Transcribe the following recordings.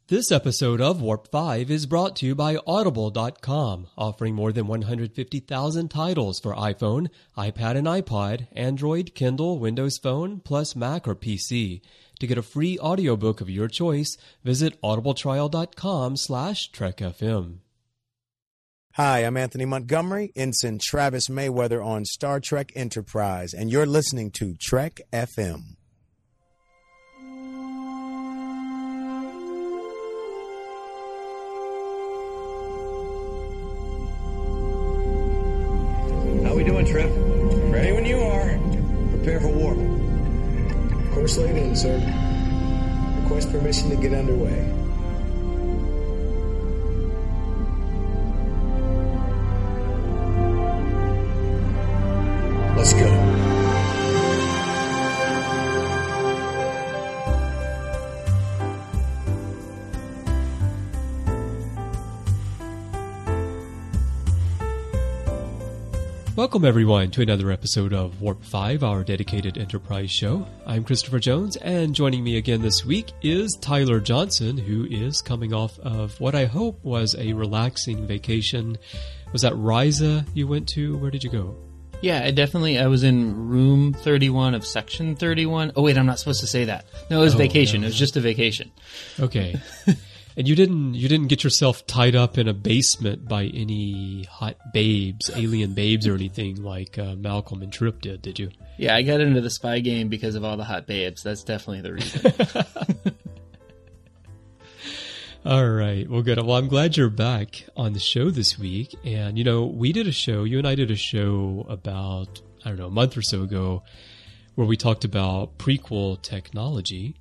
This episode of Warp 5 is brought to you by Audible.com, offering more than 150,000 titles for iPhone, iPad and iPod, Android, Kindle, Windows Phone, plus Mac or PC. To get a free audiobook of your choice, visit audibletrial.com/trekfm. Hi, I'm Anthony Montgomery, Ensign Travis Mayweather on Star Trek Enterprise, and you're listening to Trek FM. How we doing, Trip? Ready when you are. Prepare for warp. Course laid in, sir. Request permission to get underway. Let's go. Welcome everyone to another episode of Warp 5, our dedicated Enterprise show. I'm Christopher Jones, and joining me again this week is Tyler Johnson, who is coming off of what I hope was a relaxing vacation. Was that Risa you went to? Where did you go? Yeah, I was in room 31 of section 31. Oh wait, I'm not supposed to say that. No, it was vacation. No. It was just a vacation. Okay. And you didn't get yourself tied up in a basement by any hot babes, alien babes or anything like Malcolm and Trip did you? Yeah, I got into the spy game because of all the hot babes. That's definitely the reason. All right. Well, good. Well, I'm glad you're back on the show this week. And, you and I did a show about, a month or so ago where we talked about prequel technology.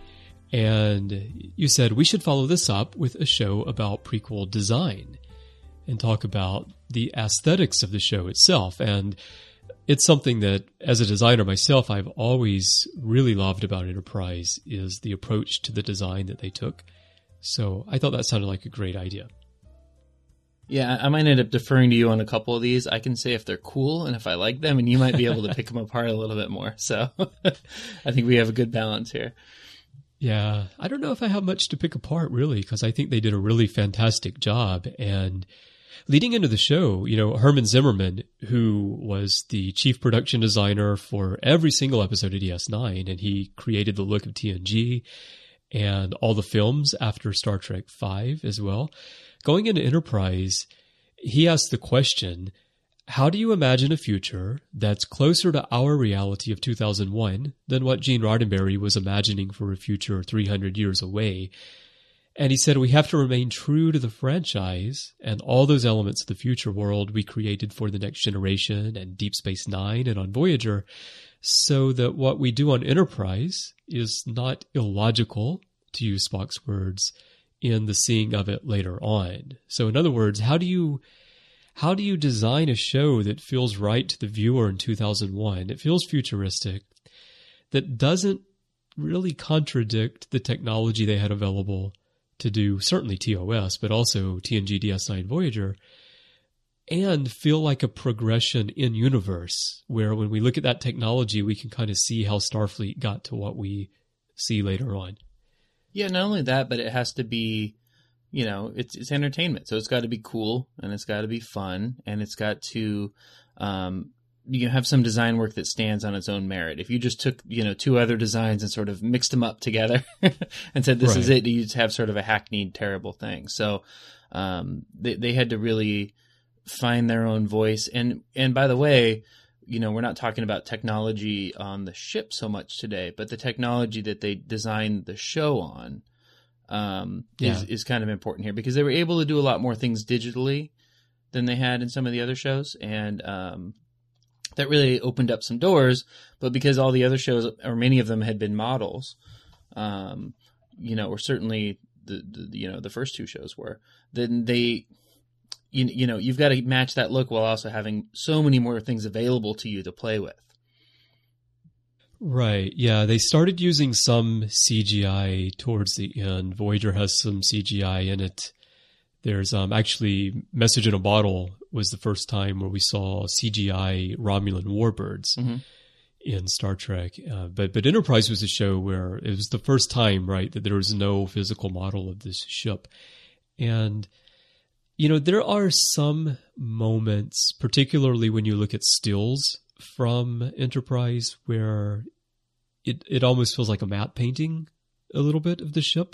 And you said we should follow this up with a show about prequel design and talk about the aesthetics of the show itself. And it's something that, as a designer myself, I've always really loved about Enterprise is the approach to the design that they took. So I thought that sounded like a great idea. Yeah, I might end up deferring to you on a couple of these. I can say if they're cool and if I like them, and you might be able to pick them apart a little bit more. So I think we have a good balance here. Yeah, I don't know if I have much to pick apart, really, because I think they did a really fantastic job. And leading into the show, Herman Zimmerman, who was the chief production designer for every single episode of DS9, and he created the look of TNG and all the films after Star Trek V as well. Going into Enterprise, he asked the question, how do you imagine a future that's closer to our reality of 2001 than what Gene Roddenberry was imagining for a future 300 years away? And he said, we have to remain true to the franchise and all those elements of the future world we created for The Next Generation and Deep Space Nine and on Voyager, so that what we do on Enterprise is not illogical, to use Spock's words, in the seeing of it later on. So in other words, how do you design a show that feels right to the viewer in 2001? It feels futuristic, that doesn't really contradict the technology they had available to do certainly TOS, but also TNG, DS9, Voyager, and feel like a progression in universe, where when we look at that technology, we can kind of see how Starfleet got to what we see later on. Yeah, not only that, but it has to be, it's entertainment. So it's got to be cool and it's got to be fun and it's got to, have some design work that stands on its own merit. If you just took, two other designs and sort of mixed them up together and said, this is it, you just have sort of a hackneyed, terrible thing. So, they had to really find their own voice. And by the way, we're not talking about technology on the ship so much today, but the technology that they designed the show on is kind of important here because they were able to do a lot more things digitally than they had in some of the other shows. And that really opened up some doors. But because all the other shows, or many of them, had been models, or certainly the first two shows were, then they... you've got to match that look while also having so many more things available to you to play with. Right. Yeah. They started using some CGI towards the end. Voyager has some CGI in it. There's actually Message in a Bottle was the first time where we saw CGI Romulan warbirds. Mm-hmm. in Star Trek. But Enterprise was a show where it was the first time, right, that there was no physical model of this ship. And, there are some moments, particularly when you look at stills from Enterprise, where it almost feels like a matte painting a little bit of the ship.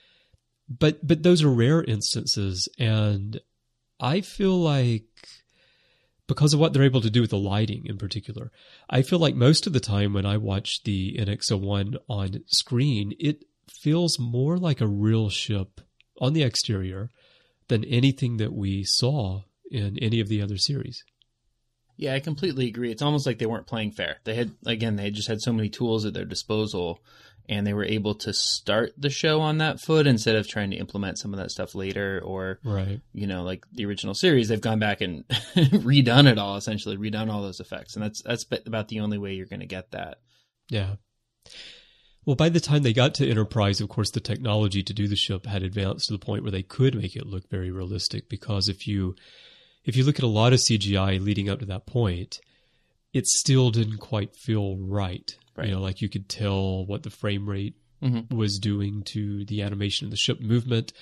But those are rare instances, and I feel like, because of what they're able to do with the lighting in particular, I feel like most of the time when I watch the NX-01 on screen, it feels more like a real ship on the exterior than anything that we saw in any of the other series. Yeah, I completely agree. It's almost like they weren't playing fair. They just had so many tools at their disposal, and they were able to start the show on that foot instead of trying to implement some of that stuff later, or, right. Like the original series, they've gone back and redone it all, essentially redone all those effects. And that's about the only way you're going to get that. Yeah. Well, by the time they got to Enterprise, of course, the technology to do the ship had advanced to the point where they could make it look very realistic, because if you look at a lot of CGI leading up to that point, it still didn't quite feel right. Right. Like you could tell what the frame rate was doing to the animation of the ship movement,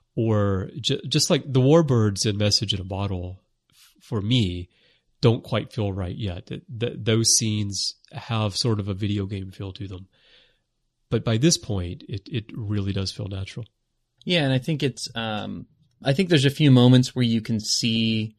or just like the Warbirds in Message in a Bottle, for me, don't quite feel right yet. Those scenes have sort of a video game feel to them. But by this point, it really does feel natural. Yeah, and I think I think there's a few moments where you can see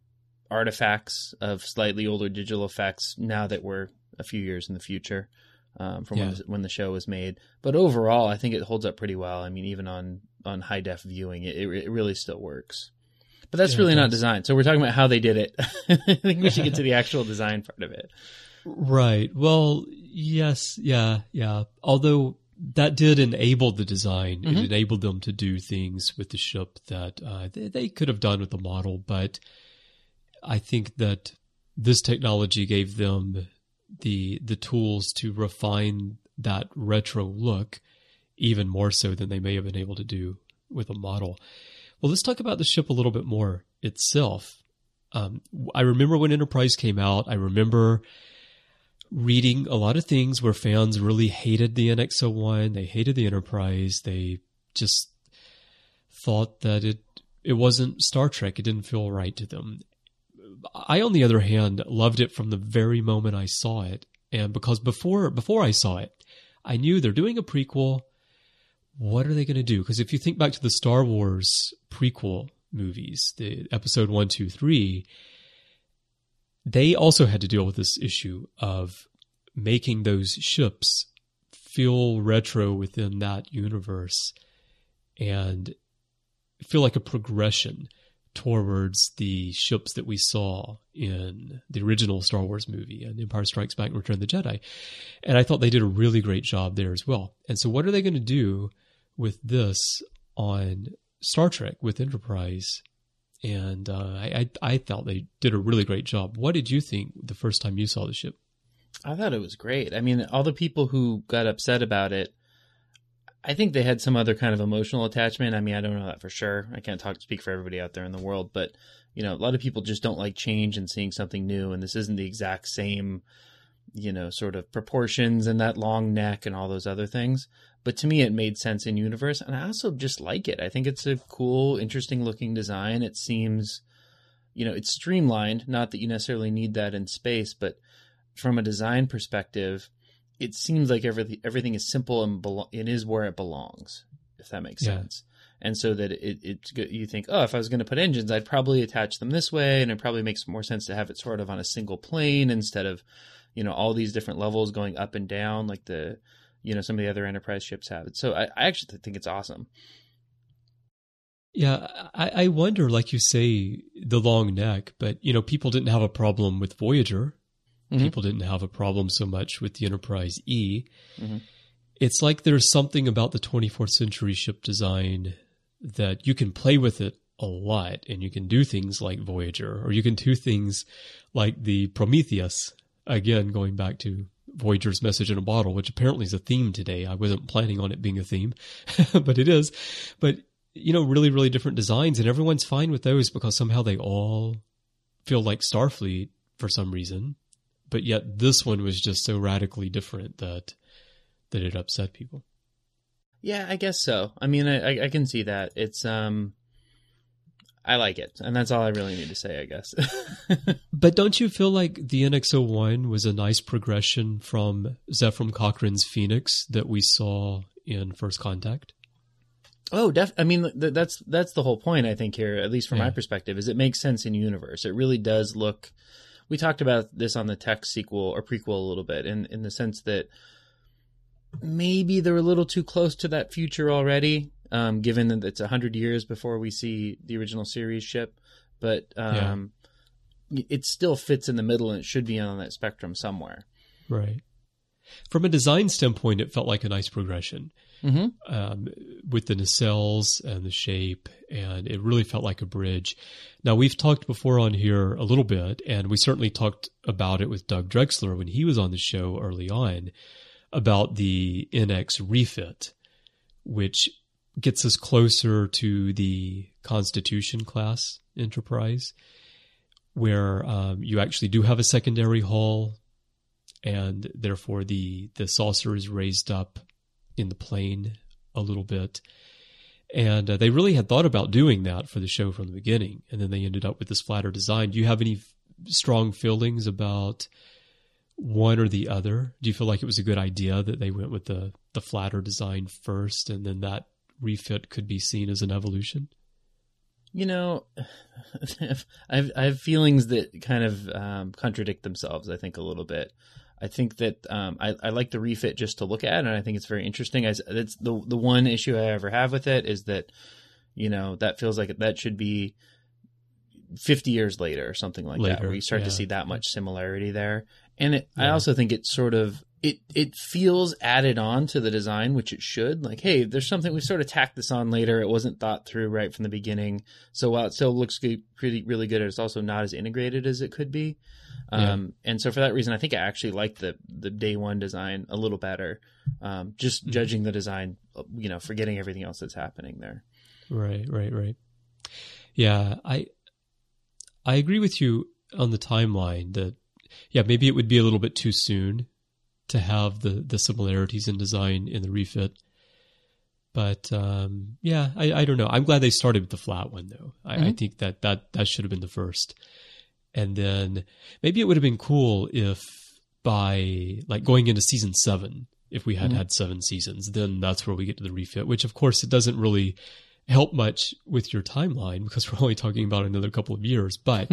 artifacts of slightly older digital effects now that we're a few years in the future from when the show was made. But overall, I think it holds up pretty well. I mean, even on high def viewing, it really still works. But that's really not design. So we're talking about how they did it. I think we should get to the actual design part of it. Right. Well, yes. Yeah. Although that did enable the design. It enabled them to do things with the ship that they could have done with the model. But I think that this technology gave them the tools to refine that retro look even more so than they may have been able to do with a model. Well, let's talk about the ship a little bit more itself. I remember when Enterprise came out, I remember reading a lot of things where fans really hated the NX-01. They hated the Enterprise. They just thought that it wasn't Star Trek. It didn't feel right to them. I, on the other hand, loved it from the very moment I saw it. And because before I saw it, I knew they're doing a prequel. What are they going to do? Because if you think back to the Star Wars prequel movies, the episode 1, 2, 3, they also had to deal with this issue of making those ships feel retro within that universe and feel like a progression towards the ships that we saw in the original Star Wars movie and Empire Strikes Back and Return of the Jedi. And I thought they did a really great job there as well. And so what are they going to do with this on Star Trek with Enterprise? And I thought they did a really great job. What did you think the first time you saw the ship? I thought it was great. I mean, all the people who got upset about it, I think they had some other kind of emotional attachment. I mean, I don't know that for sure. I can't speak for everybody out there in the world, but a lot of people just don't like change and seeing something new. And this isn't the exact same, sort of proportions and that long neck and all those other things. But to me, it made sense in universe. And I also just like it. I think it's a cool, interesting looking design. It seems, it's streamlined. Not that you necessarily need that in space, but from a design perspective, it seems like everything is simple and it is where it belongs, if that makes sense. And so that you think, oh, if I was going to put engines, I'd probably attach them this way, and it probably makes more sense to have it sort of on a single plane instead of, all these different levels going up and down like some of the other Enterprise ships have it. So I actually think it's awesome. Yeah, I wonder, like you say, the long neck, but, people didn't have a problem with Voyager. People didn't have a problem so much with the Enterprise E. It's like there's something about the 24th century ship design that you can play with it a lot, and you can do things like Voyager, or you can do things like the Prometheus, again, going back to Voyager's Message in a Bottle, which apparently is a theme today. I wasn't planning on it being a theme, but it is. But, really, really different designs, and everyone's fine with those because somehow they all feel like Starfleet for some reason. but yet this one was just so radically different that it upset people. Yeah, I guess so. I mean, I can see that. It's I like it, and that's all I really need to say, I guess. But don't you feel like the NX-01 was a nice progression from Zephram Cochrane's Phoenix that we saw in First Contact? Oh, I mean, that's the whole point, I think, here, at least from my perspective, is it makes sense in universe. It really does look... We talked about this on the tech sequel or prequel a little bit, in the sense that maybe they're a little too close to that future already, given that it's 100 years before we see the original series ship. But it still fits in the middle, and it should be on that spectrum somewhere. Right. From a design standpoint, it felt like a nice progression. With the nacelles and the shape, and it really felt like a bridge. Now, we've talked before on here a little bit, and we certainly talked about it with Doug Drexler when he was on the show early on, about the NX refit, which gets us closer to the Constitution class Enterprise, where you actually do have a secondary hull, and therefore the saucer is raised up in the plane a little bit. And they really had thought about doing that for the show from the beginning, and then they ended up with this flatter design. Do you have any strong feelings about one or the other? Do you feel like it was a good idea that they went with the flatter design first, and then that refit could be seen as an evolution? You know, I have feelings that kind of contradict themselves, I think, a little bit. I think that I like the refit just to look at, and I think it's very interesting. It's the one issue I ever have with it is that, you know, that feels like that should be 50 years later or something like that, where you start to see that much similarity there. And I also think it's sort of, it feels added on to the design, which it should. Like, hey, there's something, we sort of tacked this on later. It wasn't thought through right from the beginning. So while it still looks really good, it's also not as integrated as it could be. And so for that reason, I think I actually like the day one design a little better. Just judging the design, you know, forgetting everything else that's happening there. Right. Yeah, I agree with you on the timeline that, maybe it would be a little bit too soon to have the similarities in design in the refit. But I don't know. I'm glad they started with the flat one, though. I think that should have been the first. And then maybe it would have been cool if by like going into season 7, if we had 7 seasons, then that's where we get to the refit, which of course it doesn't really help much with your timeline because we're only talking about another couple of years, but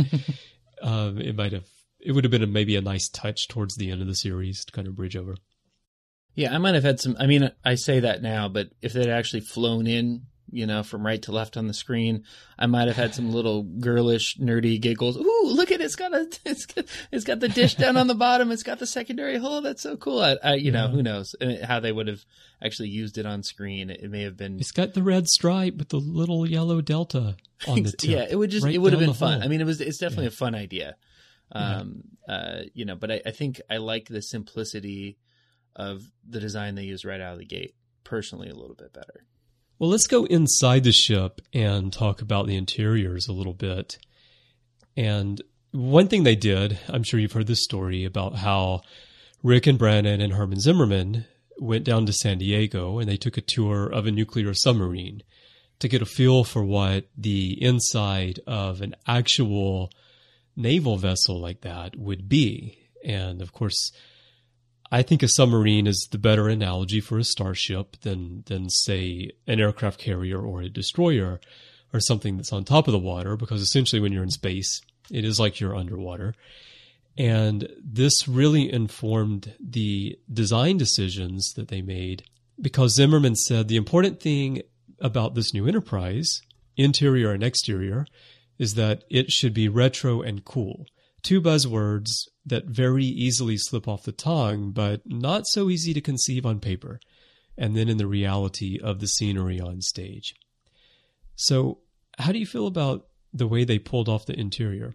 it would have been maybe a nice touch towards the end of the series to kind of bridge over. Yeah, I might have had some, I mean, I say that now, but if they'd actually flown in, you know, from right to left on the screen, I might have had some little girlish, nerdy giggles. Ooh, look at it! It's got the dish down on the bottom. It's got the secondary hull. That's so cool. You know, who knows how they would have actually used it on screen. It may have been. It's got the red stripe with the little yellow delta on the tip. Yeah, it would have been fun. Hull. I mean, it's definitely a fun idea. You know, but I think I like the simplicity of the design they used right out of the gate personally a little bit better. Well, let's go inside the ship and talk about the interiors a little bit. And one thing they did, I'm sure you've heard this story about how Rick and Brannon and Herman Zimmerman went down to San Diego and they took a tour of a nuclear submarine to get a feel for what the inside of an actual naval vessel like that would be. And of course, I think a submarine is the better analogy for a starship than say, an aircraft carrier or a destroyer or something that's on top of the water, because essentially when you're in space, it is like you're underwater. And this really informed the design decisions that they made, because Zimmerman said the important thing about this new Enterprise, interior and exterior, is that it should be retro and cool. 2 buzzwords that very easily slip off the tongue, but not so easy to conceive on paper, and then in the reality of the scenery on stage. So how do you feel about the way they pulled off the interior?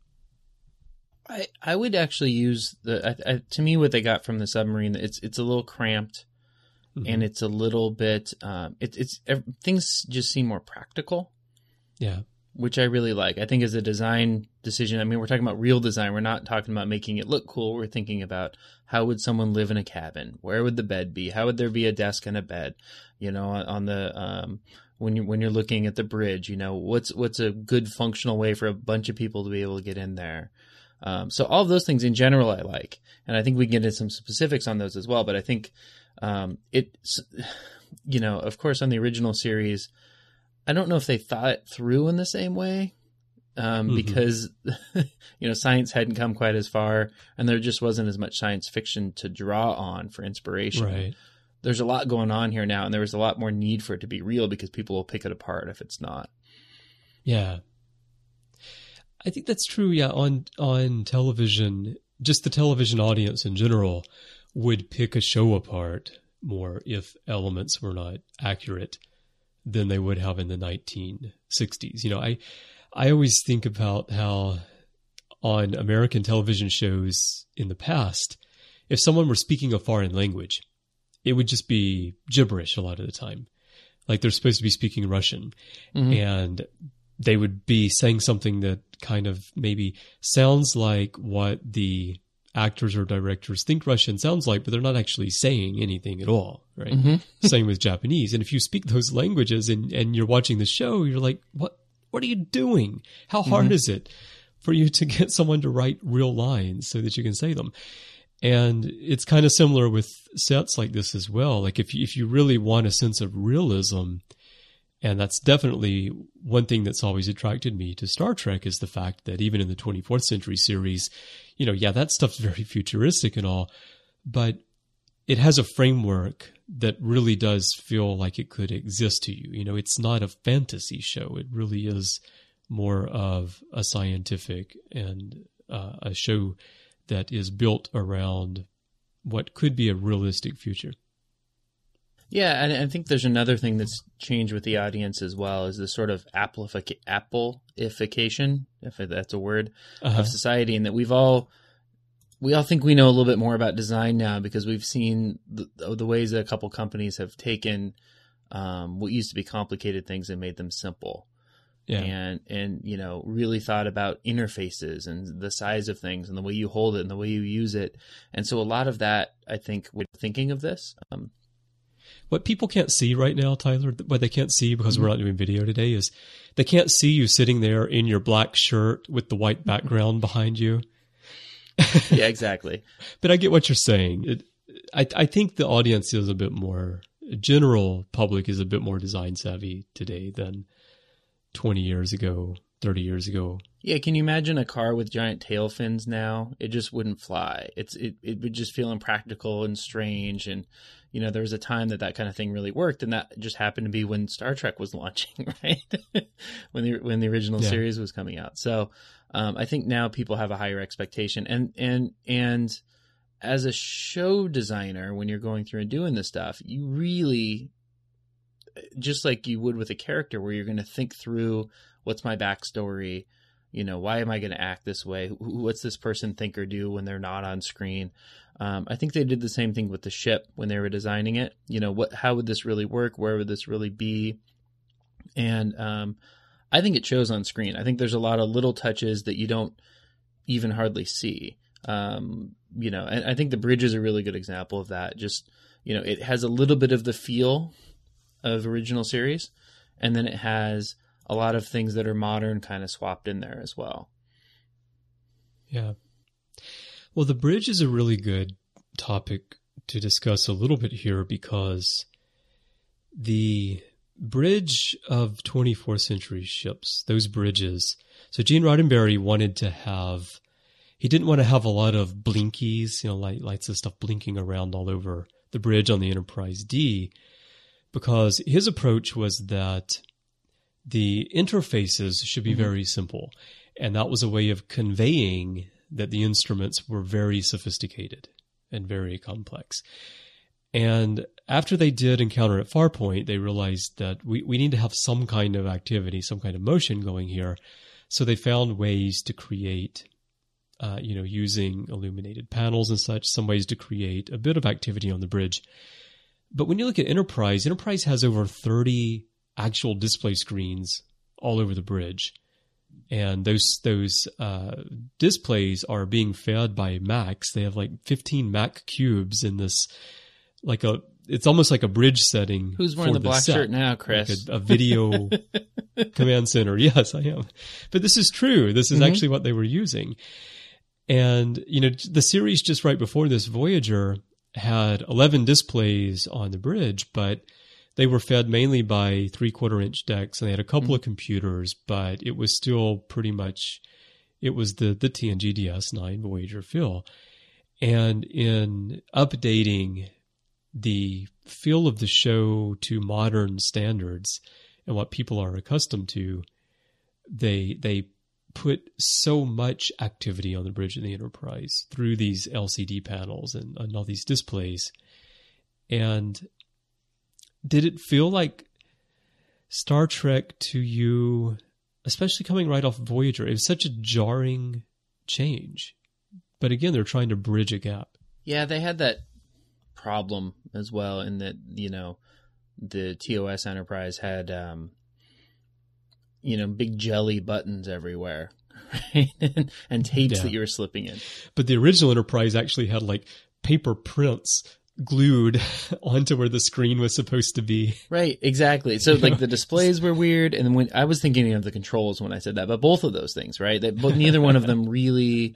I would actually use to me, what they got from the submarine, it's a little cramped, and it's a little bit, things just seem more practical. Yeah. which I really like. I think as a design decision, I mean, we're talking about real design. We're not talking about making it look cool. We're thinking about how would someone live in a cabin? Where would the bed be? How would there be a desk and a bed? On the when you're looking at the bridge, what's a good functional way for a bunch of people to be able to get in there? So all of those things in general I like, and I think we can get into some specifics on those as well. But I think it's, of course, on the original series, I don't know if they thought it through in the same way, because science hadn't come quite as far, and there just wasn't as much science fiction to draw on for inspiration. Right. There's a lot going on here now, and there was a lot more need for it to be real because people will pick it apart if it's not. Yeah. I think that's true. Yeah. On television, just the television audience in general would pick a show apart more if elements were not accurate than they would have in the 1960s. I always think about how on American television shows in the past, if someone were speaking a foreign language, it would just be gibberish a lot of the time. Like they're supposed to be speaking Russian, and they would be saying something that kind of maybe sounds like what the actors or directors think Russian sounds like, but they're not actually saying anything at all, right? Same with Japanese. And if you speak those languages and you're watching the show, you're like, what are you doing? How hard is it for you to get someone to write real lines so that you can say them? And it's kind of similar with sets like this as well. Like if you really want a sense of realism, and that's definitely one thing that's always attracted me to Star Trek, is the fact that even in the 24th century series, that stuff's very futuristic and all, but it has a framework that really does feel like it could exist to you. It's not a fantasy show. It really is more of a scientific and a show that is built around what could be a realistic future. Yeah, and I think there's another thing that's changed with the audience as well, is this sort of Appleification, if that's a word, of society, and that we all think we know a little bit more about design now because we've seen the ways that a couple companies have taken what used to be complicated things and made them simple. Yeah. And really thought about interfaces and the size of things and the way you hold it and the way you use it. And so a lot of that, I think, we're thinking of this. What people can't see right now, Tyler, what they can't see because we're not doing video today, is they can't see you sitting there in your black shirt with the white background behind you. Yeah, exactly. But I get what you're saying. I think the audience is a bit more, general public is a bit more design savvy today than 20 years ago, 30 years ago. Yeah, can you imagine a car with giant tail fins now? It just wouldn't fly. It would just feel impractical and strange. And, there was a time that kind of thing really worked. And that just happened to be when Star Trek was launching, right? when the original series was coming out. So I think now people have a higher expectation. And as a show designer, when you're going through and doing this stuff, you really, just like you would with a character, where you're going to think through, what's my backstory? Why am I going to act this way? What's this person think or do when they're not on screen? I think they did the same thing with the ship when they were designing it. How would this really work? Where would this really be? And I think it shows on screen. I think there's a lot of little touches that you don't even hardly see. And I think the bridge is a really good example of that. Just, it has a little bit of the feel of original series, and then it has a lot of things that are modern kind of swapped in there as well. Yeah. Well, the bridge is a really good topic to discuss a little bit here, because the bridge of 24th century ships, those bridges. So Gene Roddenberry he didn't want to have a lot of blinkies, lights and stuff blinking around all over the bridge on the Enterprise D, because his approach was that the interfaces should be very simple. And that was a way of conveying that the instruments were very sophisticated and very complex. And after they did Encounter at Farpoint, they realized that we need to have some kind of activity, some kind of motion going here. So they found ways to create, using illuminated panels and such, some ways to create a bit of activity on the bridge. But when you look at Enterprise has over 30 actual display screens all over the bridge. And those displays are being fed by Macs. They have like 15 Mac cubes in this, it's almost like a bridge setting. Who's wearing the black shirt now, Chris? Like a video command center. Yes, I am. But this is true. This is actually what they were using. And, the series just right before this, Voyager, had 11 displays on the bridge, but they were fed mainly by 3/4-inch decks, and they had a couple of computers, but it was still pretty much, it was the TNG DS9 Voyager feel. And in updating the feel of the show to modern standards and what people are accustomed to, they put so much activity on the bridge of the Enterprise through these LCD panels and all these displays. And did it feel like Star Trek to you, especially coming right off Voyager? It was such a jarring change. But again, they're trying to bridge a gap. Yeah, they had that problem as well in that, the TOS Enterprise had, big jelly buttons everywhere, right? and tapes that you were slipping in. But the original Enterprise actually had like paper prints glued onto where the screen was supposed to be. Right, exactly. So like the displays were weird, and when I was thinking of the controls when I said that, but both of those things, right? But neither one of them really,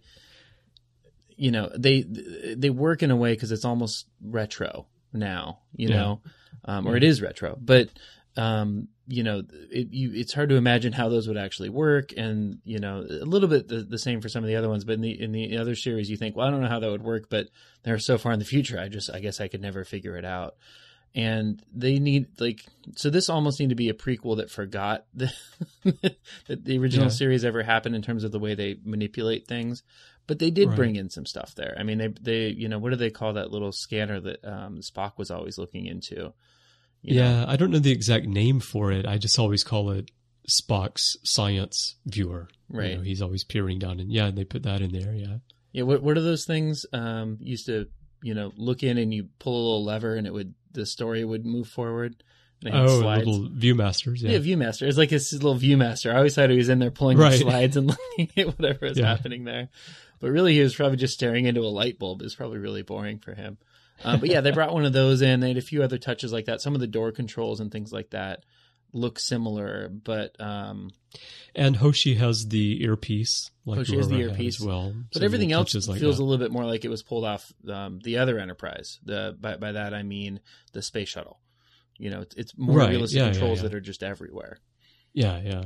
they work in a way because it's almost retro now, or it is retro, but it's hard to imagine how those would actually work, and a little bit the same for some of the other ones. But in the other series, you think, well, I don't know how that would work, but they're so far in the future. I guess I could never figure it out. And they need so this almost need to be a prequel that forgot that the original series ever happened in terms of the way they manipulate things. But they did bring in some stuff there. I mean, they what do they call that little scanner that Spock was always looking into? I don't know the exact name for it. I just always call it Spock's science viewer. Right. He's always peering down, and they put that in there. Yeah. Yeah. What are those things? Used to, look in and you pull a little lever and the story would move forward. Little Viewmasters. Yeah, Viewmaster. It's like his little Viewmaster. I always thought he was in there pulling the slides and looking at whatever is happening there. But really, he was probably just staring into a light bulb. It's probably really boring for him. But yeah, they brought one of those in. They had a few other touches like that. Some of the door controls and things like that look similar, but and Hoshi has the earpiece. Hoshi has the earpiece as well, but everything else feels a little bit more like it was pulled off the other Enterprise. By that I mean the space shuttle. It's more realistic controls that are just everywhere. Yeah.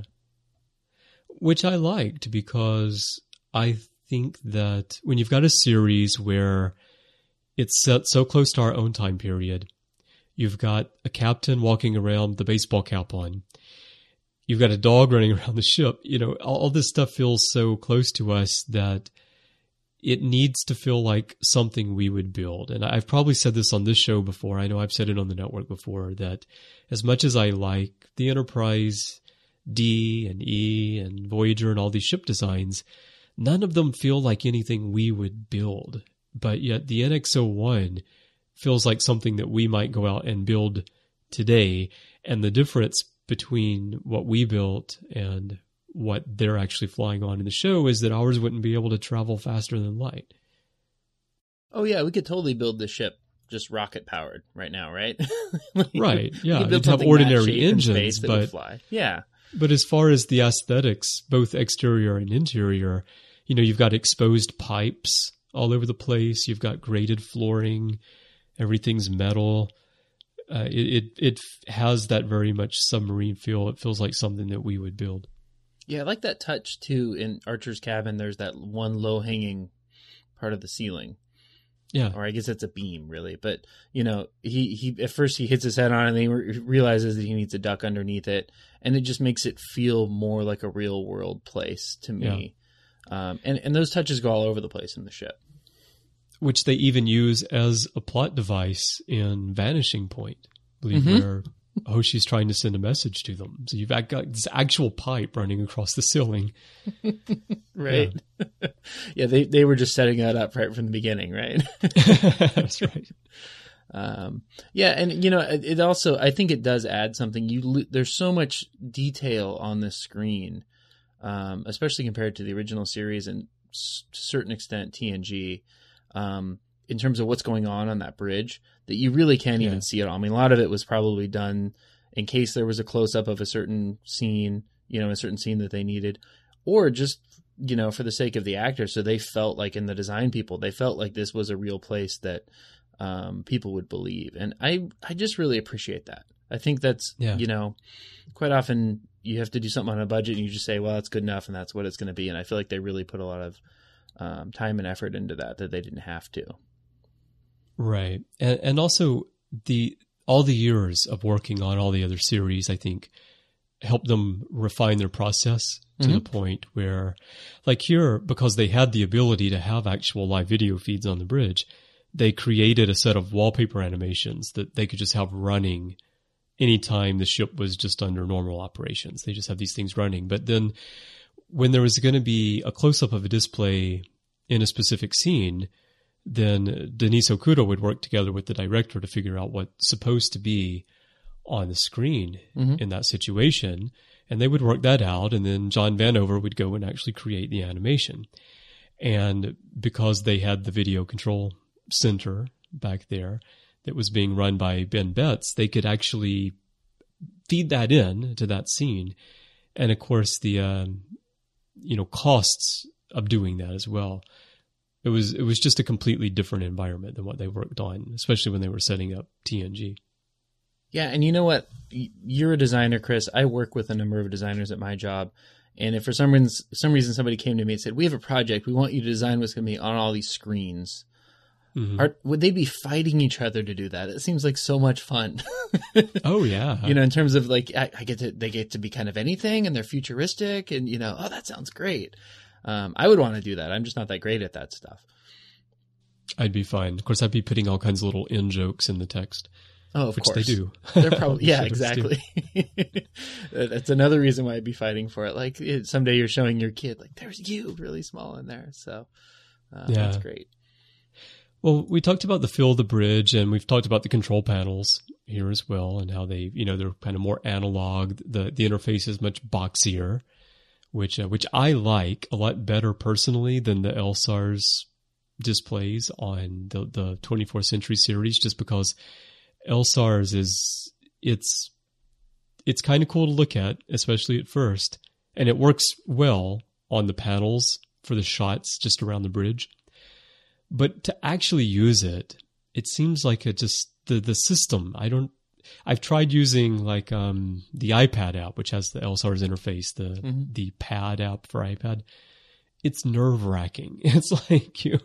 Which I liked, because I think that when you've got a series where it's set so close to our own time period, you've got a captain walking around with the baseball cap on, you've got a dog running around the ship, all this stuff feels so close to us that it needs to feel like something we would build. And I've probably said this on this show before. I know I've said it on the network before, that as much as I like the Enterprise D and E and Voyager and all these ship designs, none of them feel like anything we would build. But yet the NX-01 feels like something that we might go out and build today. And the difference between what we built and what they're actually flying on in the show is that ours wouldn't be able to travel faster than light. Oh yeah, we could totally build the ship just rocket powered right now, right? Right. Yeah, it'd have ordinary engines, but would fly. Yeah. But as far as the aesthetics, both exterior and interior, you've got exposed pipes all over the place. You've got graded flooring. Everything's metal. It has that very much submarine feel. It feels like something that we would build. Yeah, I like that touch too. In Archer's cabin, there's that one low-hanging part of the ceiling. Yeah. Or I guess it's a beam, really. But, he at first he hits his head on it and then he realizes that he needs a duck underneath it. And it just makes it feel more like a real-world place to me. Yeah. And those touches go all over the place in the ship. Which they even use as a plot device in Vanishing Point, I believe, where Hoshi's trying to send a message to them. So you've got this actual pipe running across the ceiling. Right. Yeah, they were just setting that up right from the beginning, right? That's right. Yeah, and it also, I think it does add something. There's so much detail on this screen especially compared to the original series and to a certain extent TNG, in terms of what's going on that bridge, that you really can't even see it all. I mean, a lot of it was probably done in case there was a close-up of a certain scene, a certain scene that they needed, or just, for the sake of the actors. So they felt like, in the design people, they felt like this was a real place that people would believe. And I just really appreciate that. I think that's, quite often you have to do something on a budget and you just say, well, that's good enough and that's what it's going to be. And I feel like they really put a lot of time and effort into that they didn't have to. Right. And also all the years of working on all the other series, I think, helped them refine their process to the point where, like here, because they had the ability to have actual live video feeds on the bridge, they created a set of wallpaper animations that they could just have running anytime the ship was just under normal operations. They just have these things running. But then when there was going to be a close-up of a display in a specific scene, then Denise Okuda would work together with the director to figure out what's supposed to be on the screen in that situation. And they would work that out. And then John Vanover would go and actually create the animation. And because they had the video control center back there that was being run by Ben Betts, they could actually feed that in to that scene. And of course, the, costs of doing that as well. It was just a completely different environment than what they worked on, especially when they were setting up TNG. Yeah, and you know what? You're a designer, Chris. I work with a number of designers at my job. And if for some reason somebody came to me and said, we have a project, we want you to design what's going to be on all these screens, would they be fighting each other to do that? It seems like so much fun. Oh, yeah. In terms of like, they get to be kind of anything and they're futuristic and, oh, that sounds great. I would want to do that. I'm just not that great at that stuff. I'd be fine. Of course, I'd be putting all kinds of little in-jokes in the text. Oh, of which course. They do. They're probably, yeah, exactly. That's another reason why I'd be fighting for it. Like someday you're showing your kid, like, there's you really small in there. So that's great. Well, we talked about the feel of the bridge, and we've talked about the control panels here as well, and how they, they're kind of more analog. The interface is much boxier, which I like a lot better personally than the LSARS displays on the 24th Century series, just because LSARS it's kind of cool to look at, especially at first, and it works well on the panels for the shots just around the bridge. But to actually use it, it seems like the system. I've tried using like the iPad app, which has the LSARS interface, the Pad app for iPad. It's nerve-wracking. It's like you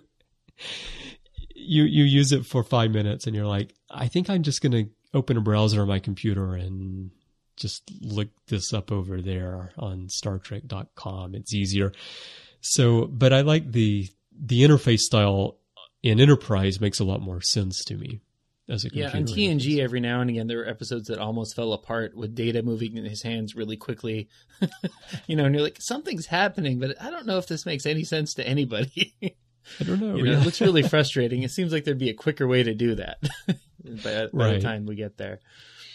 use it for 5 minutes and you're like, I think I'm just going to open a browser on my computer and just look this up over there on StarTrek.com. It's easier. So, but I like the interface style in Enterprise makes a lot more sense to me as a computer. Yeah, on TNG, every now and again, there were episodes that almost fell apart with Data moving in his hands really quickly. And you're like, something's happening, but I don't know if this makes any sense to anybody. I don't know. It looks really frustrating. It seems like there'd be a quicker way to do that by the time we get there.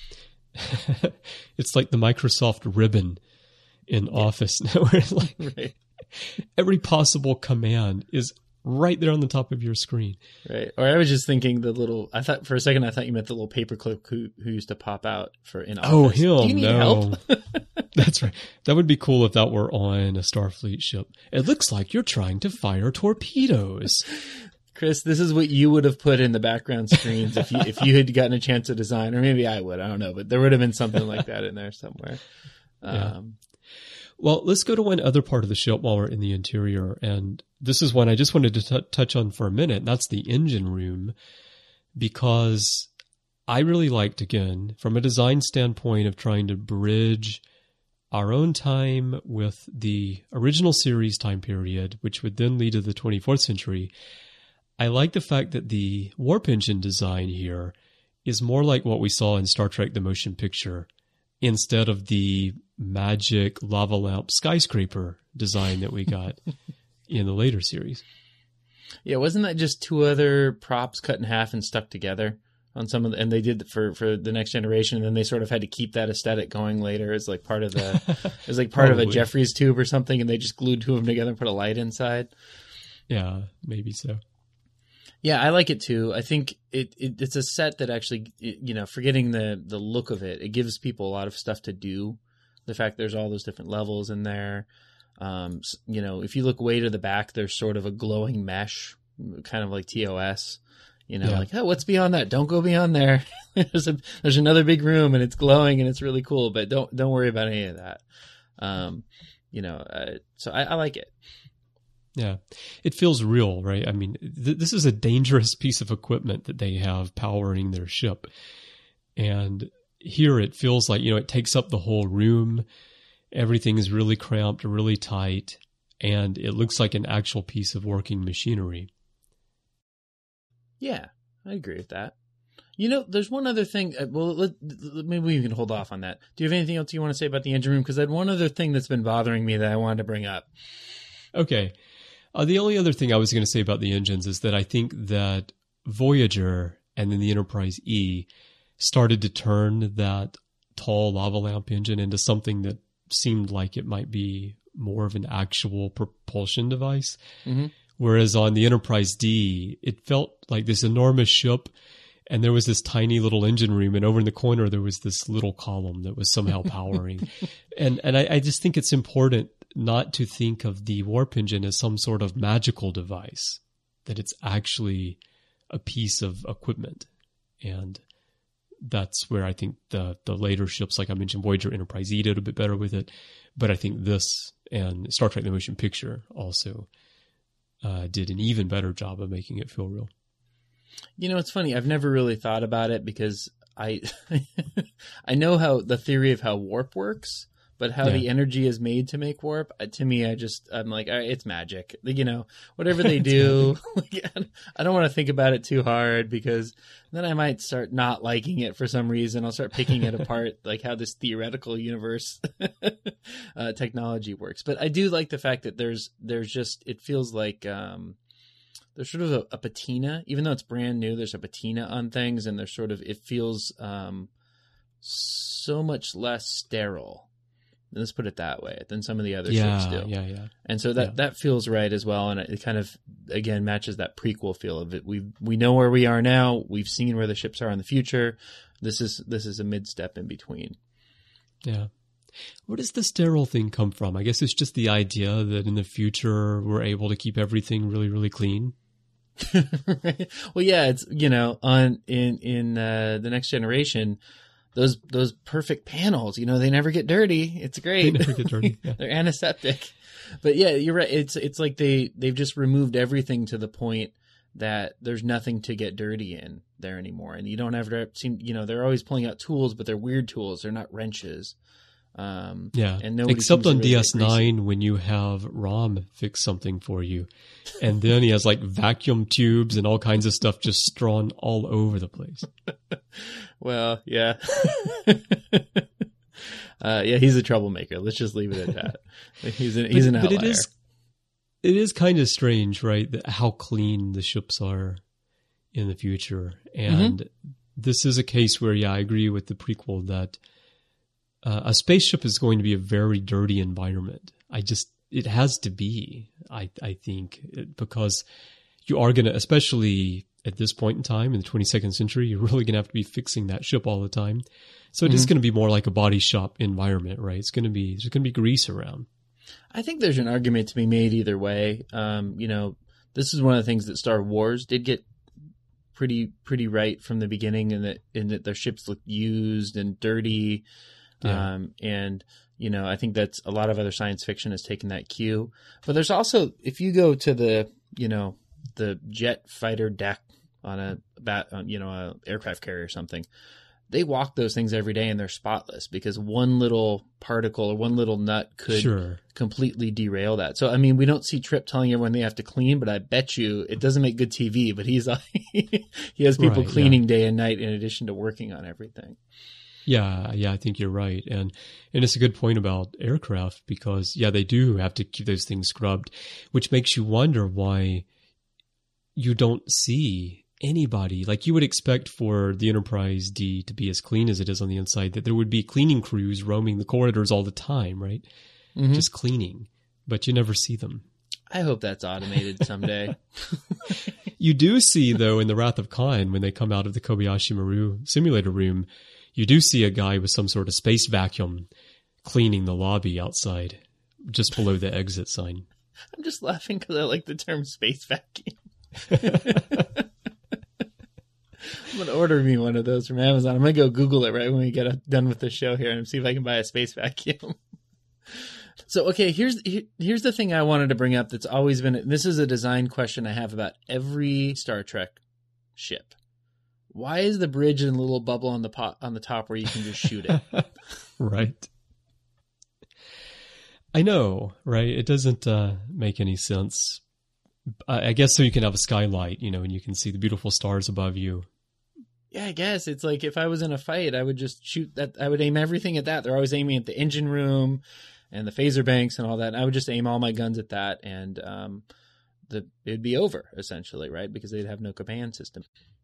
It's like the Microsoft ribbon in Office now, where it's like every possible command is right there on the top of your screen. Right. Or I was just thinking I thought for a second you meant the little paperclip who used to pop out in Office. Oh, him. Do you need help? That's right. That would be cool if that were on a Starfleet ship. It looks like you're trying to fire torpedoes. Chris, this is what you would have put in the background screens if you had gotten a chance to design, or maybe I would. I don't know, but there would have been something like that in there somewhere. Yeah. Well, let's go to one other part of the ship while we're in the interior, and this is one I just wanted to touch on for a minute, and that's the engine room, because I really liked, again, from a design standpoint of trying to bridge our own time with the original series time period, which would then lead to the 24th century. I like the fact that the warp engine design here is more like what we saw in Star Trek The Motion Picture, instead of the magic lava lamp skyscraper design that we got in the later series. Yeah, wasn't that just two other props cut in half and stuck together? on some of the, and they did for the Next Generation, and then they sort of had to keep that aesthetic going later as like part of the it was like part of a Jeffries tube or something, and they just glued two of them together and put a light inside. Yeah, maybe so. Yeah, I like it too. I think it's a set that actually, forgetting the look of it, it gives people a lot of stuff to do. The fact there's all those different levels in there. If you look way to the back, there's sort of a glowing mesh, kind of like TOS. Like, oh, what's beyond that? Don't go beyond there. There's another big room and it's glowing and it's really cool, but don't worry about any of that. So I like it. Yeah, it feels real, right? I mean, this is a dangerous piece of equipment that they have powering their ship. And here it feels like, it takes up the whole room. Everything is really cramped, really tight, and it looks like an actual piece of working machinery. Yeah, I agree with that. There's one other thing. Maybe we can hold off on that. Do you have anything else you want to say about the engine room? Because I had one other thing that's been bothering me that I wanted to bring up. Okay. The only other thing I was going to say about the engines is that I think that Voyager and then the Enterprise E started to turn that tall lava lamp engine into something that seemed like it might be more of an actual propulsion device. Mm-hmm. Whereas on the Enterprise D, it felt like this enormous ship, and there was this tiny little engine room, and over in the corner there was this little column that was somehow powering. and I just think it's important not to think of the warp engine as some sort of magical device, that it's actually a piece of equipment. And that's where I think the later ships, like I mentioned, Voyager, Enterprise E did a bit better with it. But I think this and Star Trek The Motion Picture also did an even better job of making it feel real. It's funny. I've never really thought about it because I know how the theory of how warp works, but how the energy is made to make warp, to me, I'm like, all right, it's magic. Whatever they do, I don't want to think about it too hard, because then I might start not liking it for some reason. I'll start picking it apart, like how this theoretical universe technology works. But I do like the fact that there's just, it feels like there's sort of a patina, even though it's brand new, there's a patina on things, and there's sort of, it feels so much less sterile. Let's put it that way, than some of the other ships do. Yeah. And so that feels right as well, and it kind of, again, matches that prequel feel of it. We know where we are now. We've seen where the ships are in the future. This is a mid-step in between. Yeah. Where does the sterile thing come from? I guess it's just the idea that in the future we're able to keep everything really, really clean. Right. Well, yeah, it's, on in the Next Generation, those perfect panels, they never get dirty. It's great. They never get dirty. Yeah. They're antiseptic. But yeah, you're right. It's like they've just removed everything to the point that there's nothing to get dirty in there anymore. And you don't ever seem, they're always pulling out tools, but they're weird tools. They're not wrenches. And except on really DS9 when you have Rom fix something for you, and then he has like vacuum tubes and all kinds of stuff just strewn all over the place. Well, yeah. He's a troublemaker. Let's just leave it at that. He's an outlier. But it is kind of strange, right? How clean the ships are in the future. And this is a case where, I agree with the prequel that a spaceship is going to be a very dirty environment. It has to be, I think, because you are going to, especially at this point in time in the 22nd century, you're really going to have to be fixing that ship all the time. So it is going to be more like a body shop environment, right? There's going to be grease around. I think there's an argument to be made either way. This is one of the things that Star Wars did get pretty right from the beginning, in that their ships looked used and dirty. Yeah. I think that's a lot of other science fiction has taken that cue. But there's also, if you go to the jet fighter deck on a aircraft carrier or something, they walk those things every day and they're spotless, because one little particle or one little nut could completely derail that. So, I mean, we don't see Trip telling everyone they have to clean, but I bet you it doesn't make good TV, but he has people cleaning day and night in addition to working on everything. Yeah, I think you're right. And it's a good point about aircraft, because, they do have to keep those things scrubbed, which makes you wonder why you don't see anybody, like you would expect for the Enterprise D to be as clean as it is on the inside, that there would be cleaning crews roaming the corridors all the time, right? Mm-hmm. Just cleaning, but you never see them. I hope that's automated someday. You do see, though, in the Wrath of Khan, when they come out of the Kobayashi Maru simulator room, you do see a guy with some sort of space vacuum cleaning the lobby outside, just below the exit sign. I'm just laughing because I like the term space vacuum. I'm going to order me one of those from Amazon. I'm going to go Google it right when we get done with the show here and see if I can buy a space vacuum. So, okay, here's the thing I wanted to bring up that's always been, this is a design question I have about every Star Trek ship. Why is the bridge in a little bubble on the top where you can just shoot it? Right. I know, right? It doesn't make any sense. I guess so you can have a skylight, and you can see the beautiful stars above you. Yeah, I guess. It's like if I was in a fight, I would just shoot that. I would aim everything at that. They're always aiming at the engine room and the phaser banks and all that. And I would just aim all my guns at that, and it'd be over, essentially, right? Because they'd have no command system.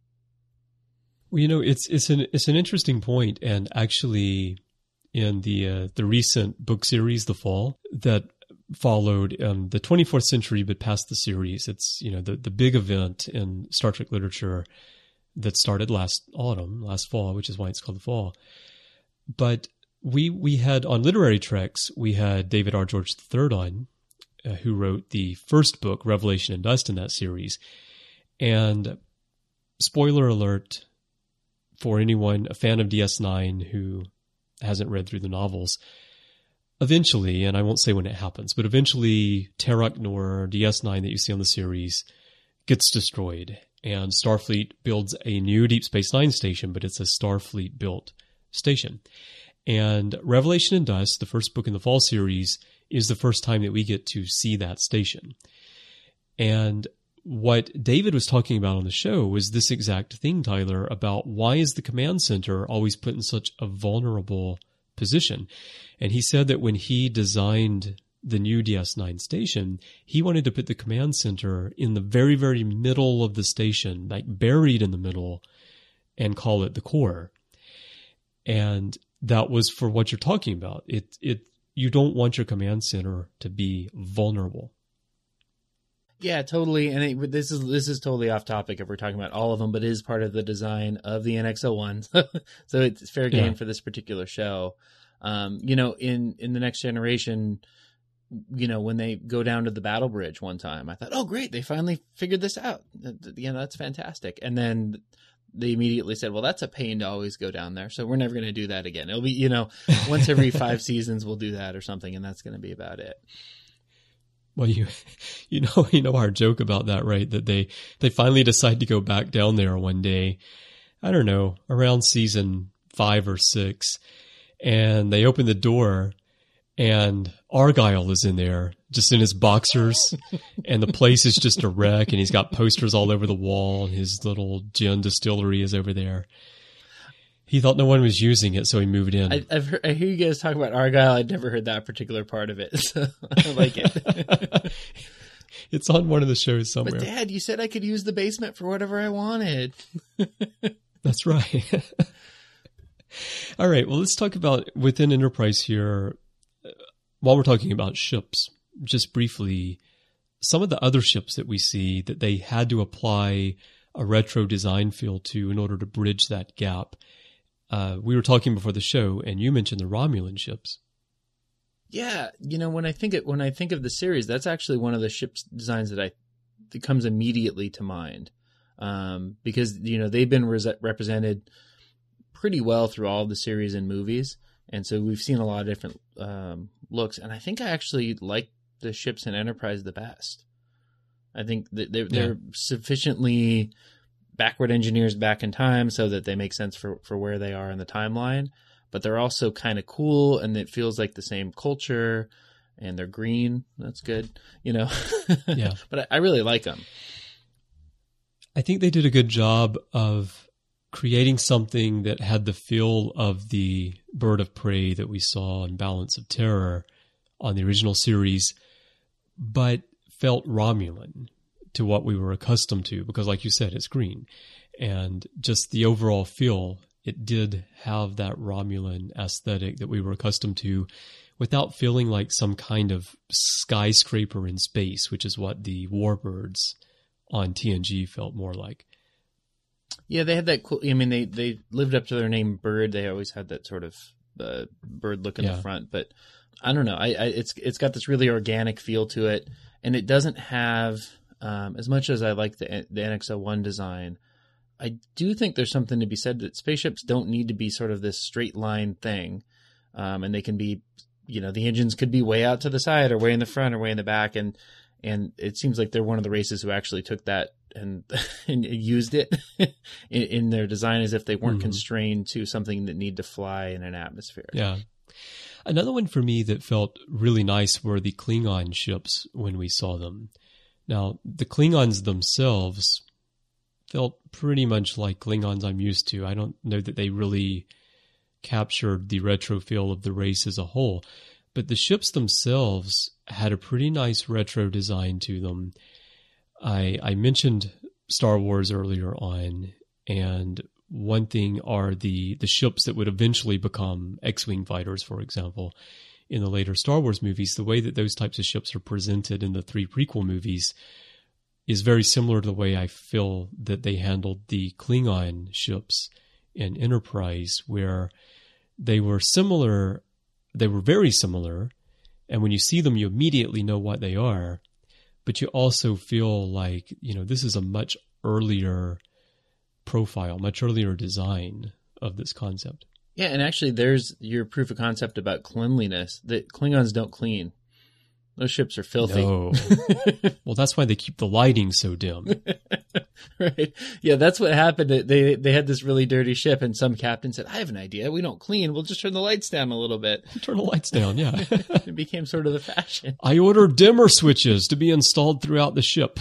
Well, it's an interesting point, and actually, in the recent book series, The Fall, that followed the 24th century, but past the series, it's the big event in Star Trek literature that started last fall, which is why it's called The Fall. But we had on Literary Treks, we had David R. George III on, who wrote the first book, Revelation and Dust, in that series. And spoiler alert for anyone, a fan of DS9 who hasn't read through the novels, eventually, and I won't say when it happens, but eventually Terok Nor, DS9 that you see on the series, gets destroyed. And Starfleet builds a new Deep Space Nine station, but it's a Starfleet-built station. And Revelation and Dust, the first book in the Fall series, is the first time that we get to see that station. And what David was talking about on the show was this exact thing, Tyler, about why is the command center always put in such a vulnerable position? And he said that when he designed the new DS9 station, he wanted to put the command center in the very, very middle of the station, like buried in the middle, and call it the core. And that was for what you're talking about. You don't want your command center to be vulnerable. Yeah, totally. And this is totally off topic if we're talking about all of them, but it is part of the design of the NX-01. So it's fair game for this particular show. In the Next Generation, when they go down to the battle bridge one time, I thought, oh, great, they finally figured this out. That's fantastic. And then they immediately said, well, that's a pain to always go down there, so we're never going to do that again. It'll be, once every 5 seasons we'll do that or something, and that's going to be about it. Well, you know our joke about that, right? That they finally decide to go back down there one day, I don't know, around season 5 or 6, and they open the door, and Argyle is in there, just in his boxers, and the place is just a wreck, and he's got posters all over the wall, and his little gin distillery is over there. He thought no one was using it, so he moved in. I hear you guys talk about Argyle. I'd never heard that particular part of it, so I like it. It's on one of the shows somewhere. But Dad, you said I could use the basement for whatever I wanted. That's right. All right, well, let's talk about within Enterprise here. While we're talking about ships, just briefly, some of the other ships that we see that they had to apply a retro design feel to in order to bridge that gap. We were talking before the show, and you mentioned the Romulan ships. Yeah, when I think of the series, that's actually one of the ship's designs that comes immediately to mind, because they've been represented pretty well through all of the series and movies. And so we've seen a lot of different looks. And I think I actually like the ships in Enterprise the best. I think that they're sufficiently backward engineers back in time so that they make sense for where they are in the timeline. But they're also kind of cool, and it feels like the same culture. And they're green. That's good, Yeah. But I really like them. I think they did a good job of creating something that had the feel of the bird of prey that we saw in Balance of Terror on the original series, but felt Romulan to what we were accustomed to, because like you said, it's green. And just the overall feel, it did have that Romulan aesthetic that we were accustomed to without feeling like some kind of skyscraper in space, which is what the Warbirds on TNG felt more like. Yeah, they had that cool, I mean, they lived up to their name Bird. They always had that sort of bird look in the front, but I don't know. It's got this really organic feel to it, and it doesn't have, as much as I like the NX-01 design, I do think there's something to be said that spaceships don't need to be sort of this straight line thing. And they can be, the engines could be way out to the side or way in the front or way in the back. And it seems like they're one of the races who actually took that and used it in their design as if they weren't constrained to something that need to fly in an atmosphere. Yeah. Another one for me that felt really nice were the Klingon ships when we saw them. Now, the Klingons themselves felt pretty much like Klingons I'm used to. I don't know that they really captured the retro feel of the race as a whole, but the ships themselves had a pretty nice retro design to them. I mentioned Star Wars earlier on, and one thing are the ships that would eventually become X-Wing fighters, for example, in the later Star Wars movies. The way that those types of ships are presented in the 3 prequel movies is very similar to the way I feel that they handled the Klingon ships in Enterprise, where they were similar, they were very similar, and when you see them, you immediately know what they are, but you also feel like, this is a much earlier profile, much earlier design of this concept. Yeah, and actually there's your proof of concept about cleanliness, that Klingons don't clean. Those ships are filthy. No. Well, that's why they keep the lighting so dim. Right. Yeah, that's what happened. They had this really dirty ship, and some captain said, I have an idea. We don't clean. We'll just turn the lights down a little bit. Turn the lights down, yeah. It became sort of the fashion. I ordered dimmer switches to be installed throughout the ship.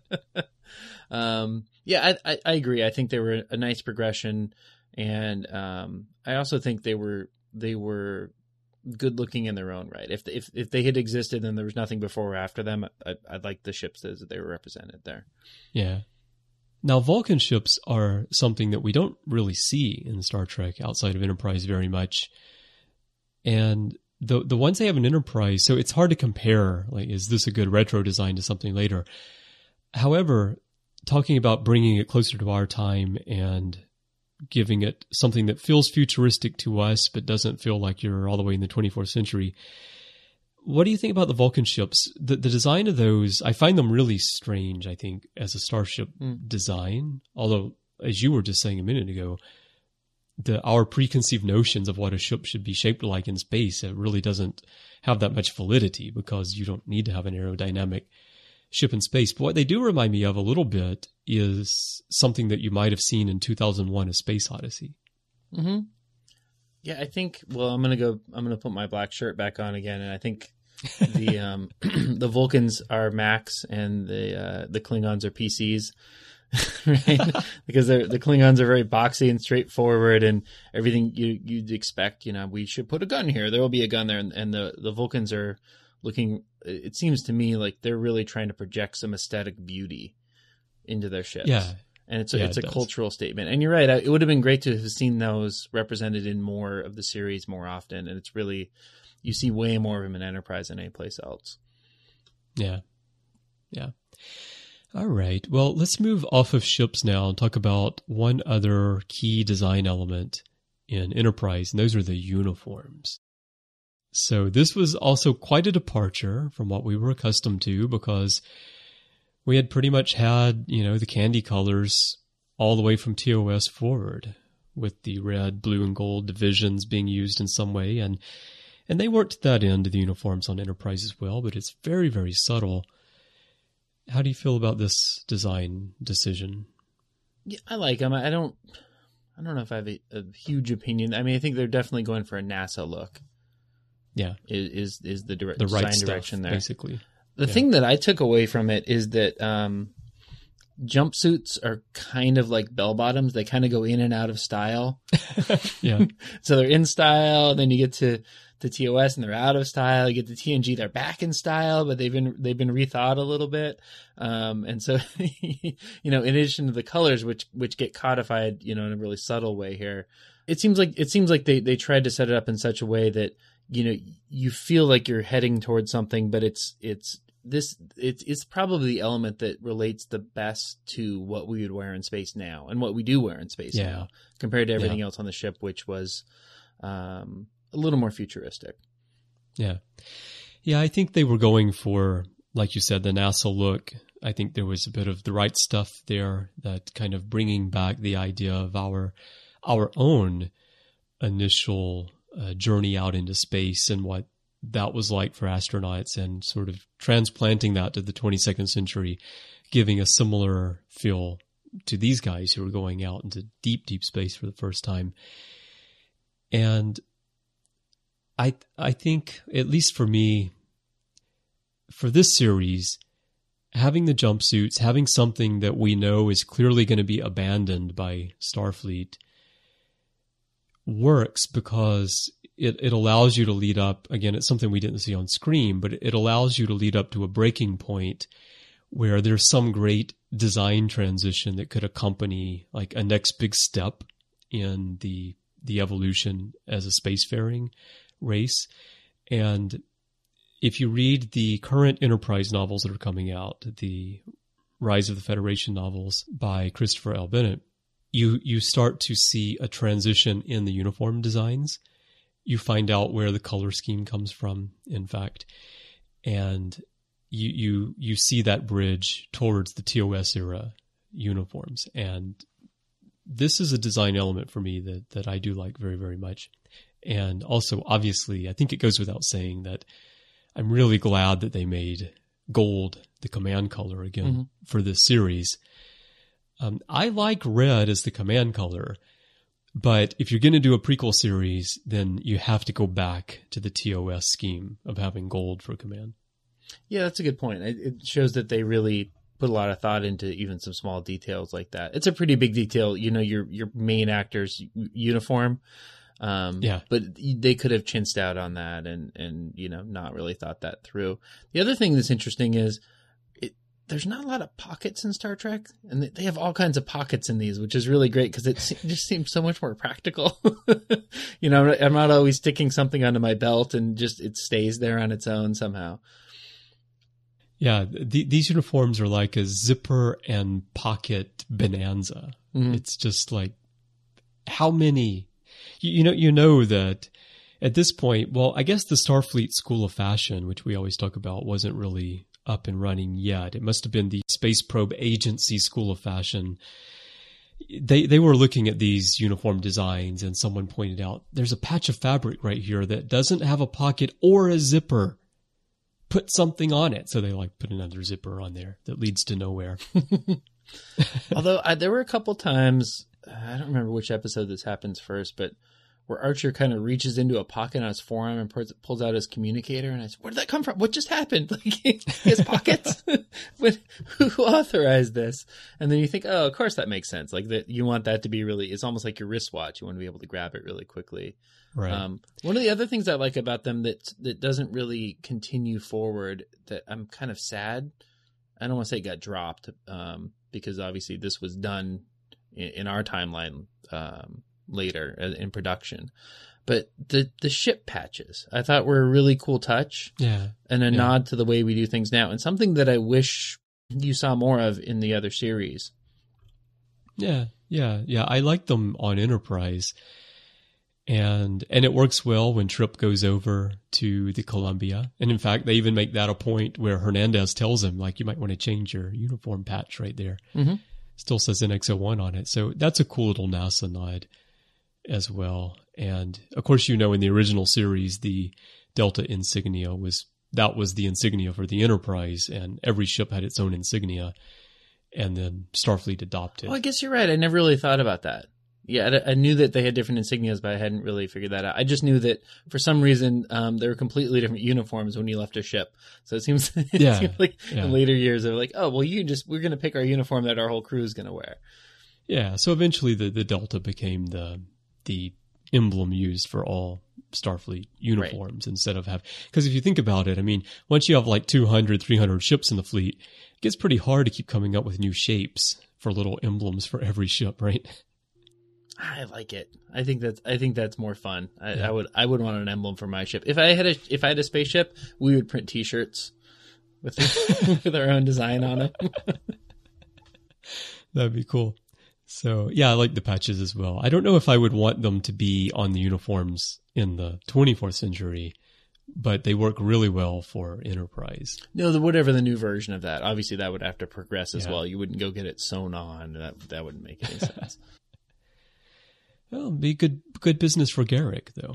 Yeah, I agree. I think they were a nice progression, and I also think they were good looking in their own right. If they had existed and there was nothing before or after them, I like the ships as they were represented there. Yeah. Now, Vulcan ships are something that we don't really see in Star Trek outside of Enterprise very much. And the ones they have in Enterprise, so it's hard to compare, like, is this a good retro design to something later? However, talking about bringing it closer to our time and giving it something that feels futuristic to us but doesn't feel like you're all the way in the 24th century. What do you think about the Vulcan ships? The design of those, I find them really strange, I think, as a starship design. Although, as you were just saying a minute ago, our preconceived notions of what a ship should be shaped like in space, it really doesn't have that much validity because you don't need to have an aerodynamic ship in space. But what they do remind me of a little bit is something that you might have seen in 2001: A Space Odyssey. Mm-hmm. Yeah, I think, well, I'm going to put my black shirt back on again. And I think the, the Vulcans are Macs and the Klingons are PCs, right? Because the Klingons are very boxy and straightforward and everything you'd expect, we should put a gun here. There will be a gun there. And the Vulcans are looking, it seems to me like they're really trying to project some aesthetic beauty into their ships. Yeah. And it's a cultural statement. And you're right. It would have been great to have seen those represented in more of the series more often. And it's really, you see way more of them in Enterprise than anyplace else. Yeah. Yeah. All right. Well, let's move off of ships now and talk about one other key design element in Enterprise, and those are the uniforms. So this was also quite a departure from what we were accustomed to, because we had pretty much had, the candy colors all the way from TOS forward, with the red, blue, and gold divisions being used in some way. And they worked that into the uniforms on Enterprise as well, but it's very, very subtle. How do you feel about this design decision? Yeah, I like them. I don't know if I have a huge opinion. I mean, I think they're definitely going for a NASA look. Yeah. Is the right design stuff, direction there. Basically. The thing that I took away from it is that jumpsuits are kind of like bell bottoms. They kind of go in and out of style. Yeah. So they're in style, then you get to the TOS and they're out of style. You get the TNG, they're back in style, but they've been rethought a little bit. And so, in addition to the colors, which get codified, in a really subtle way here, it seems like they tried to set it up in such a way that, you feel like you're heading towards something, but it's probably the element that relates the best to what we would wear in space now and what we do wear in space now compared to everything else on the ship, which was a little more futuristic. Yeah. Yeah, I think they were going for, like you said, the NASA look. I think there was a bit of the right stuff there, that kind of bringing back the idea of our own initial journey out into space and what that was like for astronauts, and sort of transplanting that to the 22nd century, giving a similar feel to these guys who are going out into deep, deep space for the first time. And I think, at least for me, for this series, having the jumpsuits, having something that we know is clearly going to be abandoned by Starfleet, works because it allows you to lead up. Again, it's something we didn't see on screen, but it allows you to lead up to a breaking point where there's some great design transition that could accompany like a next big step in the evolution as a spacefaring race. And if you read the current Enterprise novels that are coming out, the Rise of the Federation novels by Christopher L. Bennett, you start to see a transition in the uniform designs. You find out where the color scheme comes from, in fact, and you see that bridge towards the TOS era uniforms. And this is a design element for me that I do like very, very much. And also, obviously, I think it goes without saying that I'm really glad that they made gold the command color again for this series. I like red as the command color, but if you're going to do a prequel series, then you have to go back to the TOS scheme of having gold for command. Yeah, that's a good point. It shows that they really put a lot of thought into even some small details like that. It's a pretty big detail, your main actor's uniform. But they could have chinsed out on that and not really thought that through. The other thing that's interesting is there's not a lot of pockets in Star Trek, and they have all kinds of pockets in these, which is really great because it just seems so much more practical. I'm not always sticking something onto my belt and just it stays there on its own somehow. Yeah, these uniforms are like a zipper and pocket bonanza. Mm-hmm. It's just like, how many? You know that at this point, well, I guess the Starfleet School of Fashion, which we always talk about, wasn't really up and running yet. It must have been the Space Probe Agency School of Fashion. They were looking at these uniform designs, and someone pointed out, there's a patch of fabric right here that doesn't have a pocket or a zipper. Put something on it. So they put another zipper on there that leads to nowhere. Although there were a couple times, I don't remember which episode this happens first, but where Archer kind of reaches into a pocket on his forearm and pulls out his communicator. And I said, where did that come from? What just happened? He has pockets? Who authorized this? And then you think, oh, of course that makes sense. That you want that to be it's almost like your wristwatch. You want to be able to grab it really quickly. Right. One of the other things I like about them that doesn't really continue forward, that I'm kind of sad, I don't want to say it got dropped, because obviously this was done in our timeline later in production. But the ship patches I thought were a really cool touch. Yeah. And a nod to the way we do things now, and something that I wish you saw more of in the other series. Yeah. I like them on Enterprise. And it works well when Trip goes over to the Columbia. And in fact, they even make that a point where Hernandez tells him, you might want to change your uniform patch right there. Mm-hmm. Still says NX-01 on it. So that's a cool little NASA nod as well. And of course, in the original series, the Delta insignia was the insignia for the Enterprise, and every ship had its own insignia. And then Starfleet adopted. Oh, I guess you're right. I never really thought about that. Yeah, I knew that they had different insignias, but I hadn't really figured that out. I just knew that for some reason they were completely different uniforms when you left a ship. So it seems, in later years they're like, oh, well, we're going to pick our uniform that our whole crew is going to wear. Yeah, so eventually the Delta became the emblem used for all Starfleet uniforms instead of because if you think about it, I mean, once you have like 200, 300 ships in the fleet, it gets pretty hard to keep coming up with new shapes for little emblems for every ship, right? I like it. I think that's more fun. I would want an emblem for my ship. If I had a spaceship, we would print T-shirts with with our own design on it. That'd be cool. So yeah, I like the patches as well. I don't know if I would want them to be on the uniforms in the 24th century, but they work really well for Enterprise. No, whatever the new version of that. Obviously, that would have to progress as well. You wouldn't go get it sewn on. That wouldn't make any sense. Well, it'd be good business for Garrick, though.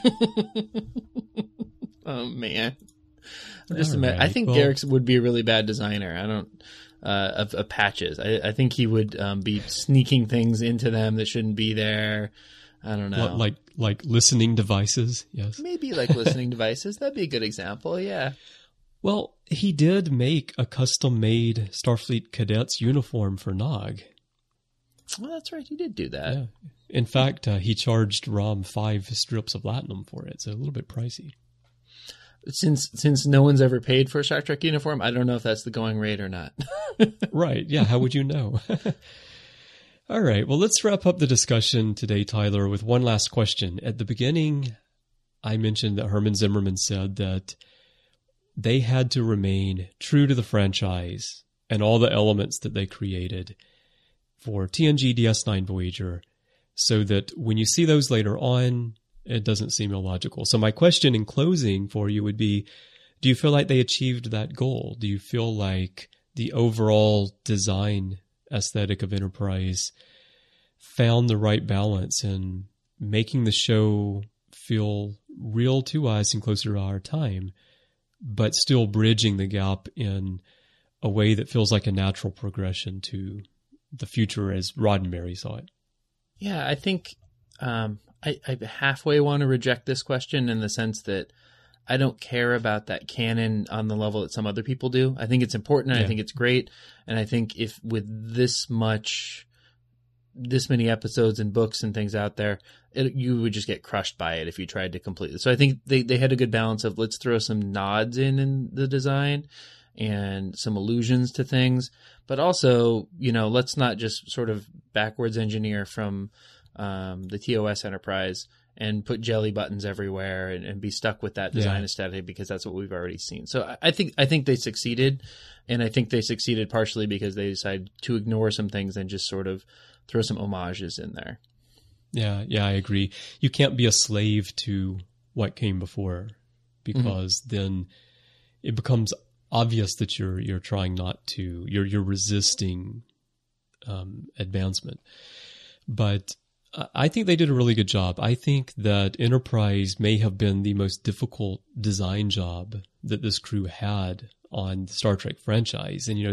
Oh man, I think Garrick would be a really bad designer. I don't. Of patches. I think he would be sneaking things into them that shouldn't be there. I don't know. Like listening devices, yes. Maybe like listening devices. That'd be a good example, yeah. Well, he did make a custom-made Starfleet cadet's uniform for Nog. Well, that's right. He did do that. Yeah. In fact, he charged Rom 5 strips of latinum for it, so a little bit pricey. Since no one's ever paid for a Star Trek uniform, I don't know if that's the going rate or not. Right. Yeah. How would you know? All right. Well, let's wrap up the discussion today, Tyler, with one last question. At the beginning, I mentioned that Herman Zimmerman said that they had to remain true to the franchise and all the elements that they created for TNG DS9 Voyager so that when you see those later on, it doesn't seem illogical. So my question in closing for you would be, do you feel like they achieved that goal? Do you feel like the overall design aesthetic of Enterprise found the right balance in making the show feel real to us and closer to our time, but still bridging the gap in a way that feels like a natural progression to the future as Roddenberry saw it? Yeah, I think I halfway want to reject this question in the sense that I don't care about that canon on the level that some other people do. I think it's important and I think it's great. And I think if with this many episodes and books and things out there, you would just get crushed by it if you tried to complete it. So I think they had a good balance of let's throw some nods in the design and some allusions to things, but also, let's not just sort of backwards engineer from the TOS Enterprise and put jelly buttons everywhere and be stuck with that design aesthetic because that's what we've already seen. So I think they succeeded, and I think they succeeded partially because they decided to ignore some things and just sort of throw some homages in there. Yeah, I agree. You can't be a slave to what came before because then it becomes obvious that you're trying not to, you're resisting advancement. But I think they did a really good job. I think that Enterprise may have been the most difficult design job that this crew had on the Star Trek franchise. And,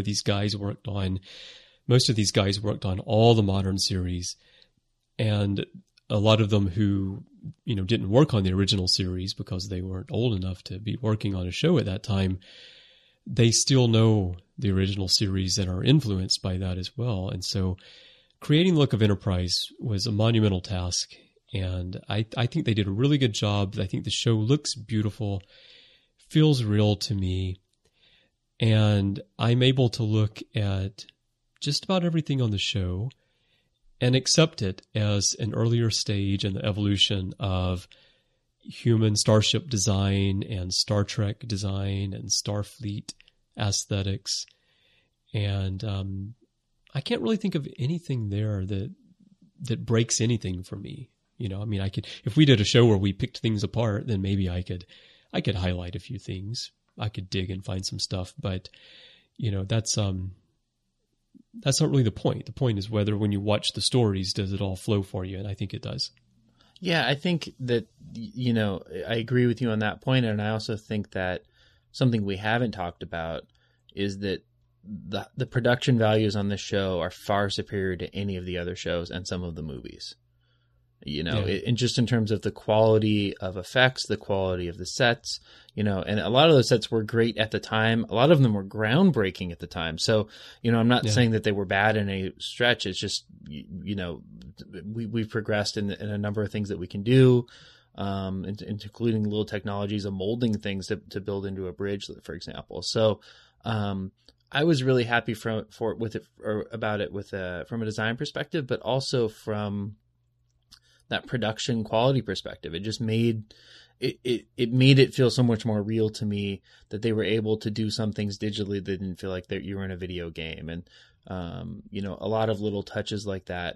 most of these guys worked on all the modern series. And a lot of them who, didn't work on the original series because they weren't old enough to be working on a show at that time, they still know the original series and are influenced by that as well. And so creating the look of Enterprise was a monumental task, and I think they did a really good job. I think the show looks beautiful, feels real to me, and I'm able to look at just about everything on the show and accept it as an earlier stage in the evolution of human starship design and Star Trek design and Starfleet aesthetics. And I can't really think of anything there that breaks anything for me. I could, if we did a show where we picked things apart, then maybe I could highlight a few things. I could dig and find some stuff, but that's not really the point. The point is whether when you watch the stories, does it all flow for you? And I think it does. Yeah, I think that, I agree with you on that point. And I also think that something we haven't talked about is that the production values on this show are far superior to any of the other shows and some of the movies. And just in terms of the quality of effects, the quality of the sets, and a lot of those sets were great at the time. A lot of them were groundbreaking at the time. So, I'm not saying that they were bad in a stretch. It's just, we've progressed in a number of things that we can do. including little technologies of molding things to build into a bridge, for example. So I was really happy from a design perspective, but also from that production quality perspective. It just made it feel so much more real to me that they were able to do some things digitally that didn't feel like that you were in a video game. And, a lot of little touches like that,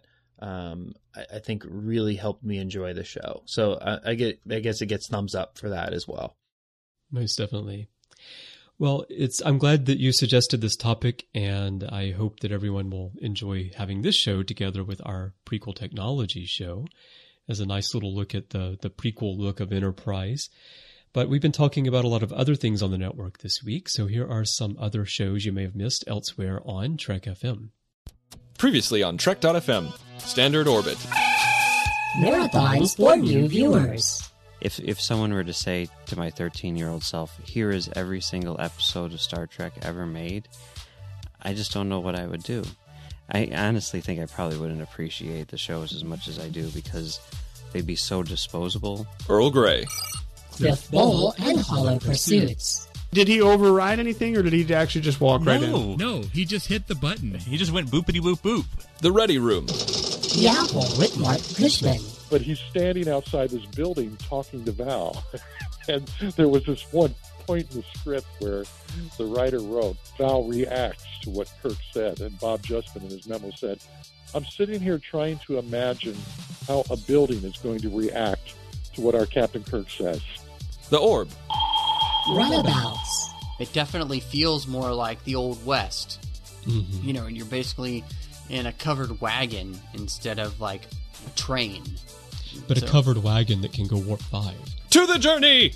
I think really helped me enjoy the show. So I guess it gets thumbs up for that as well. Most definitely. Well, I'm glad that you suggested this topic, and I hope that everyone will enjoy having this show together with our prequel technology show as a nice little look at the prequel look of Enterprise. But we've been talking about a lot of other things on the network this week, so here are some other shows you may have missed elsewhere on Trek FM. Previously on Trek.fm, Standard Orbit. Marathons for new viewers. If someone were to say to my 13-year-old self, here is every single episode of Star Trek ever made, I just don't know what I would do. I honestly think I probably wouldn't appreciate the shows as much as I do because they'd be so disposable. Earl Grey. Fifth Bowl and Hollow Pursuits. Did he override anything, or did he actually just walk right in? No, he just hit the button. He just went boopity-boop-boop. The Ready Room. The Apple with Mark Cushman. But he's standing outside this building talking to Val. And there was this one point in the script where the writer wrote, Val reacts to what Kirk said. And Bob Justman in his memo said, I'm sitting here trying to imagine how a building is going to react to what our Captain Kirk says. The Orb. Runabouts. It definitely feels more like the Old West. Mm-hmm. And you're basically in a covered wagon instead of like a train. But a covered wagon that can go warp 5. To the journey!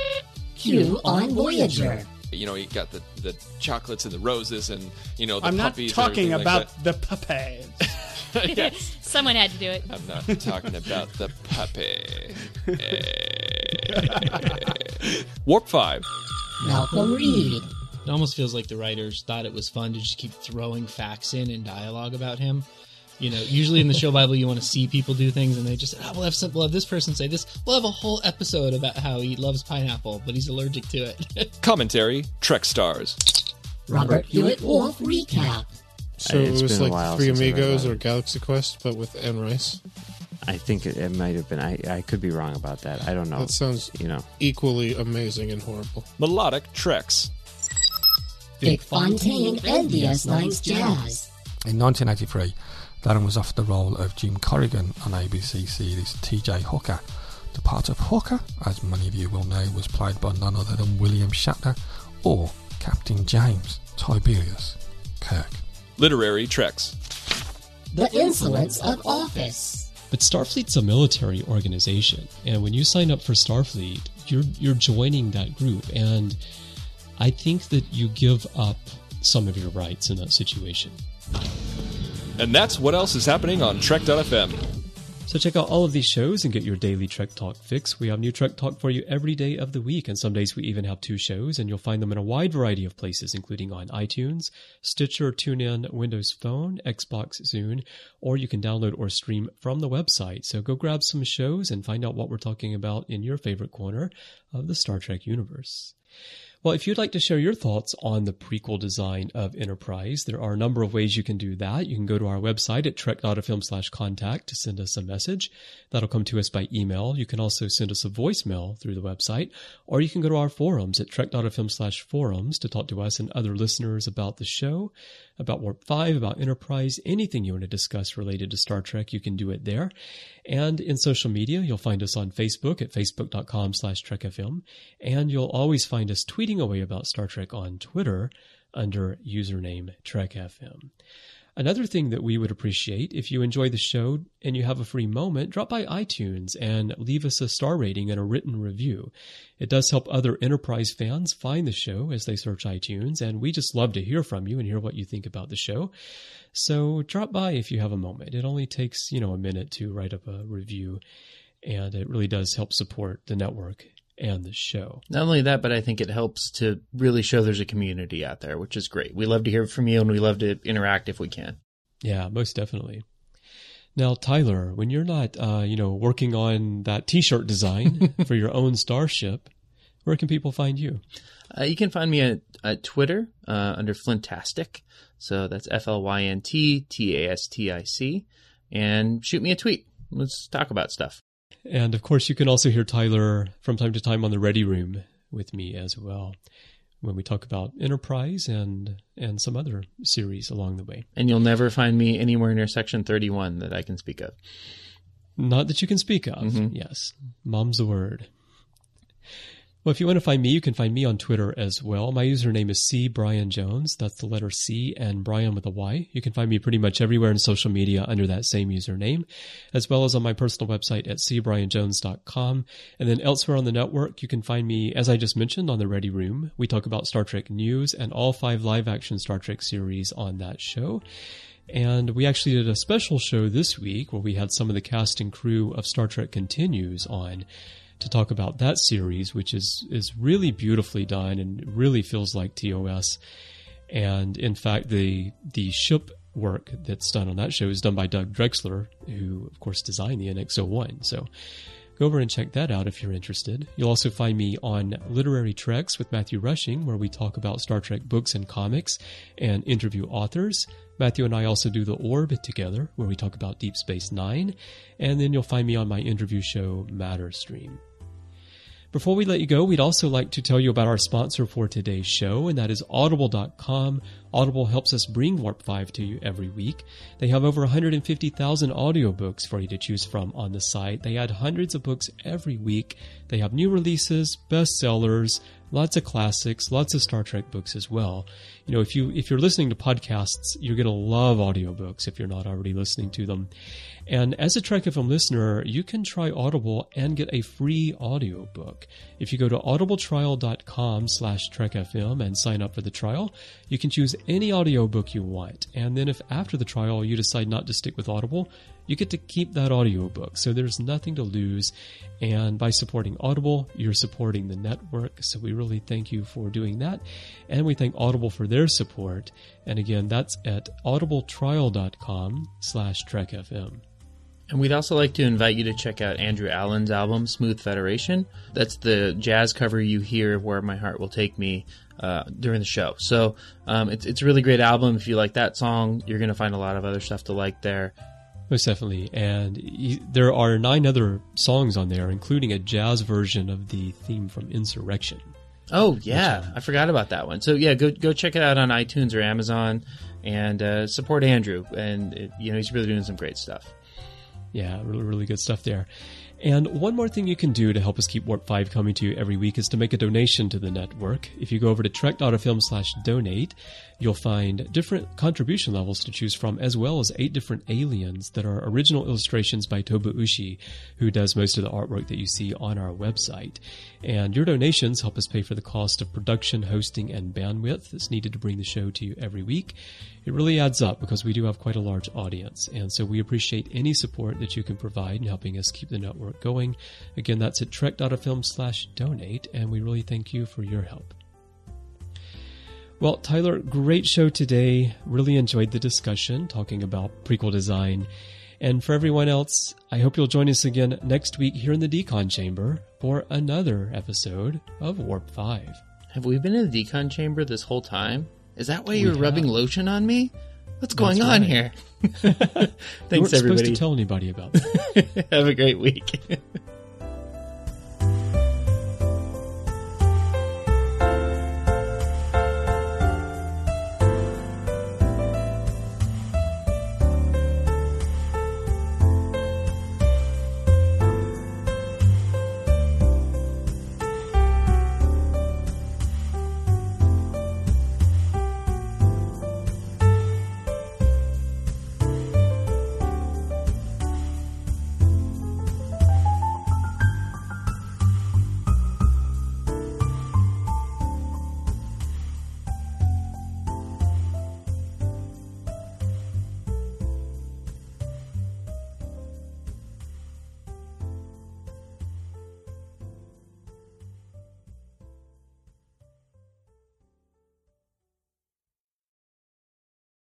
Q on Voyager. You got the chocolates and the roses and, the I'm puppies. I'm not talking about like the puppies. Yes. Someone had to do it. I'm not talking about the puppy. Warp 5. Malcolm Reed. It almost feels like the writers thought it was fun to just keep throwing facts in and dialogue about him. Usually in the show Bible, you want to see people do things, and they just, we'll have this person say this. We'll have a whole episode about how he loves pineapple, but he's allergic to it. Commentary, Trek Stars. Robert Hewitt Wolf recap. So it was like Three Amigos or Galaxy Quest, but with Anne Rice? I think it might have been. I could be wrong about that. I don't know. That sounds equally amazing and horrible. Melodic Treks. Dick Fontaine and DS9's Jazz. In 1983, Darren was offered the role of Jim Corrigan on ABC series T.J. Hooker. The part of Hooker, as many of you will know, was played by none other than William Shatner or Captain James Tiberius Kirk. Literary Treks. The Insolence of Office. But Starfleet's a military organization, and when you sign up for Starfleet, you're joining that group, and I think that you give up some of your rights in that situation. And that's what else is happening on Trek.fm. So check out all of these shows and get your daily Trek Talk fix. We have new Trek Talk for you every day of the week, and some days we even have 2 shows, and you'll find them in a wide variety of places, including on iTunes, Stitcher, TuneIn, Windows Phone, Xbox, Zune, or you can download or stream from the website. So go grab some shows and find out what we're talking about in your favorite corner of the Star Trek universe. Well, if you'd like to share your thoughts on the prequel design of Enterprise, there are a number of ways you can do that. You can go to our website at trek.fm/contact to send us a message. That'll come to us by email. You can also send us a voicemail through the website, or you can go to our forums at trek.fm/forums to talk to us and other listeners about the show, about Warp 5, about Enterprise, anything you want to discuss related to Star Trek, you can do it there. And in social media, you'll find us on Facebook at facebook.com/trekfm, and you'll always find us tweeting away about Star Trek on Twitter under username TrekFM. Another thing that we would appreciate, if you enjoy the show and you have a free moment, drop by iTunes and leave us a star rating and a written review. It does help other Enterprise fans find the show as they search iTunes, and we just love to hear from you and hear what you think about the show. So drop by if you have a moment. It only takes, a minute to write up a review, and it really does help support the network and the show. Not only that, but I think it helps to really show there's a community out there, which is great. We love to hear from you, and we love to interact if we can. Yeah, most definitely. Now, Tyler, when you're not, working on that T-shirt design for your own starship, where can people find you? You can find me at Twitter under Flintastic. So that's FLYNTTASTIC. And shoot me a tweet. Let's talk about stuff. And, of course, you can also hear Tyler from time to time on the Ready Room with me as well, when we talk about Enterprise and some other series along the way. And you'll never find me anywhere near Section 31 that I can speak of. Not that you can speak of, yes. Mom's the word. Well, if you want to find me, you can find me on Twitter as well. My username is C. Brian Jones. That's the letter C and Brian with a Y. You can find me pretty much everywhere in social media under that same username, as well as on my personal website at cbrianjones.com. And then elsewhere on the network, you can find me, as I just mentioned, on the Ready Room. We talk about Star Trek news and all 5 live-action Star Trek series on that show. And we actually did a special show this week where we had some of the cast and crew of Star Trek Continues on to talk about that series, which is really beautifully done and really feels like TOS. And in fact, the ship work that's done on that show is done by Doug Drexler, who of course designed the NX-01. So go over and check that out if you're interested. You'll also find me on Literary Treks with Matthew Rushing, where we talk about Star Trek books and comics and interview authors. Matthew and I also do The Orb together, where we talk about Deep Space Nine. And then you'll find me on my interview show, Matterstream. Before we let you go, we'd also like to tell you about our sponsor for today's show, and that is Audible.com. Audible helps us bring Warp 5 to you every week. They have over 150,000 audiobooks for you to choose from on the site. They add hundreds of books every week. They have new releases, bestsellers, lots of classics, lots of Star Trek books as well. You know, if you're listening to podcasts, you're going to love audiobooks if you're not already listening to them. And as a Trek FM listener, you can try Audible and get a free audiobook. If you go to audibletrial.com/trekfm and sign up for the trial, you can choose any audiobook you want. And then if after the trial you decide not to stick with Audible, you get to keep that audiobook. So there's nothing to lose. And by supporting Audible, you're supporting the network. So we really thank you for doing that. And we thank Audible for their support. And again, that's at audibletrial.com/trekfm. And we'd also like to invite you to check out Andrew Allen's album, Smooth Federation. That's the jazz cover you hear, Where My Heart Will Take Me, during the show. So it's a really great album. If you like that song, you're going to find a lot of other stuff to like there. Most definitely. And there are 9 other songs on there, including a jazz version of the theme from Insurrection. Oh, yeah. I forgot about that one. So, yeah, go check it out on iTunes or Amazon and support Andrew. And, he's really doing some great stuff. Yeah, really, really good stuff there. And one more thing you can do to help us keep Warp 5 coming to you every week is to make a donation to the network. If you go over to trek.fm/donate, you'll find different contribution levels to choose from, as well as 8 different aliens that are original illustrations by Toba Ushi, who does most of the artwork that you see on our website. And your donations help us pay for the cost of production, hosting, and bandwidth that's needed to bring the show to you every week. It really adds up because we do have quite a large audience, and so we appreciate any support that you can provide in helping us keep the network going. Again, that's at trek.fm/donate, and we really thank you for your help. Well, Tyler, great show today. Really enjoyed the discussion talking about prequel design. And for everyone else, I hope you'll join us again next week here in the Decon Chamber for another episode of Warp 5. Have we been in the Decon Chamber this whole time? Is that why you're rubbing lotion on me? What's going on here? Thanks, everybody. You weren't supposed to tell anybody about that. Have a great week.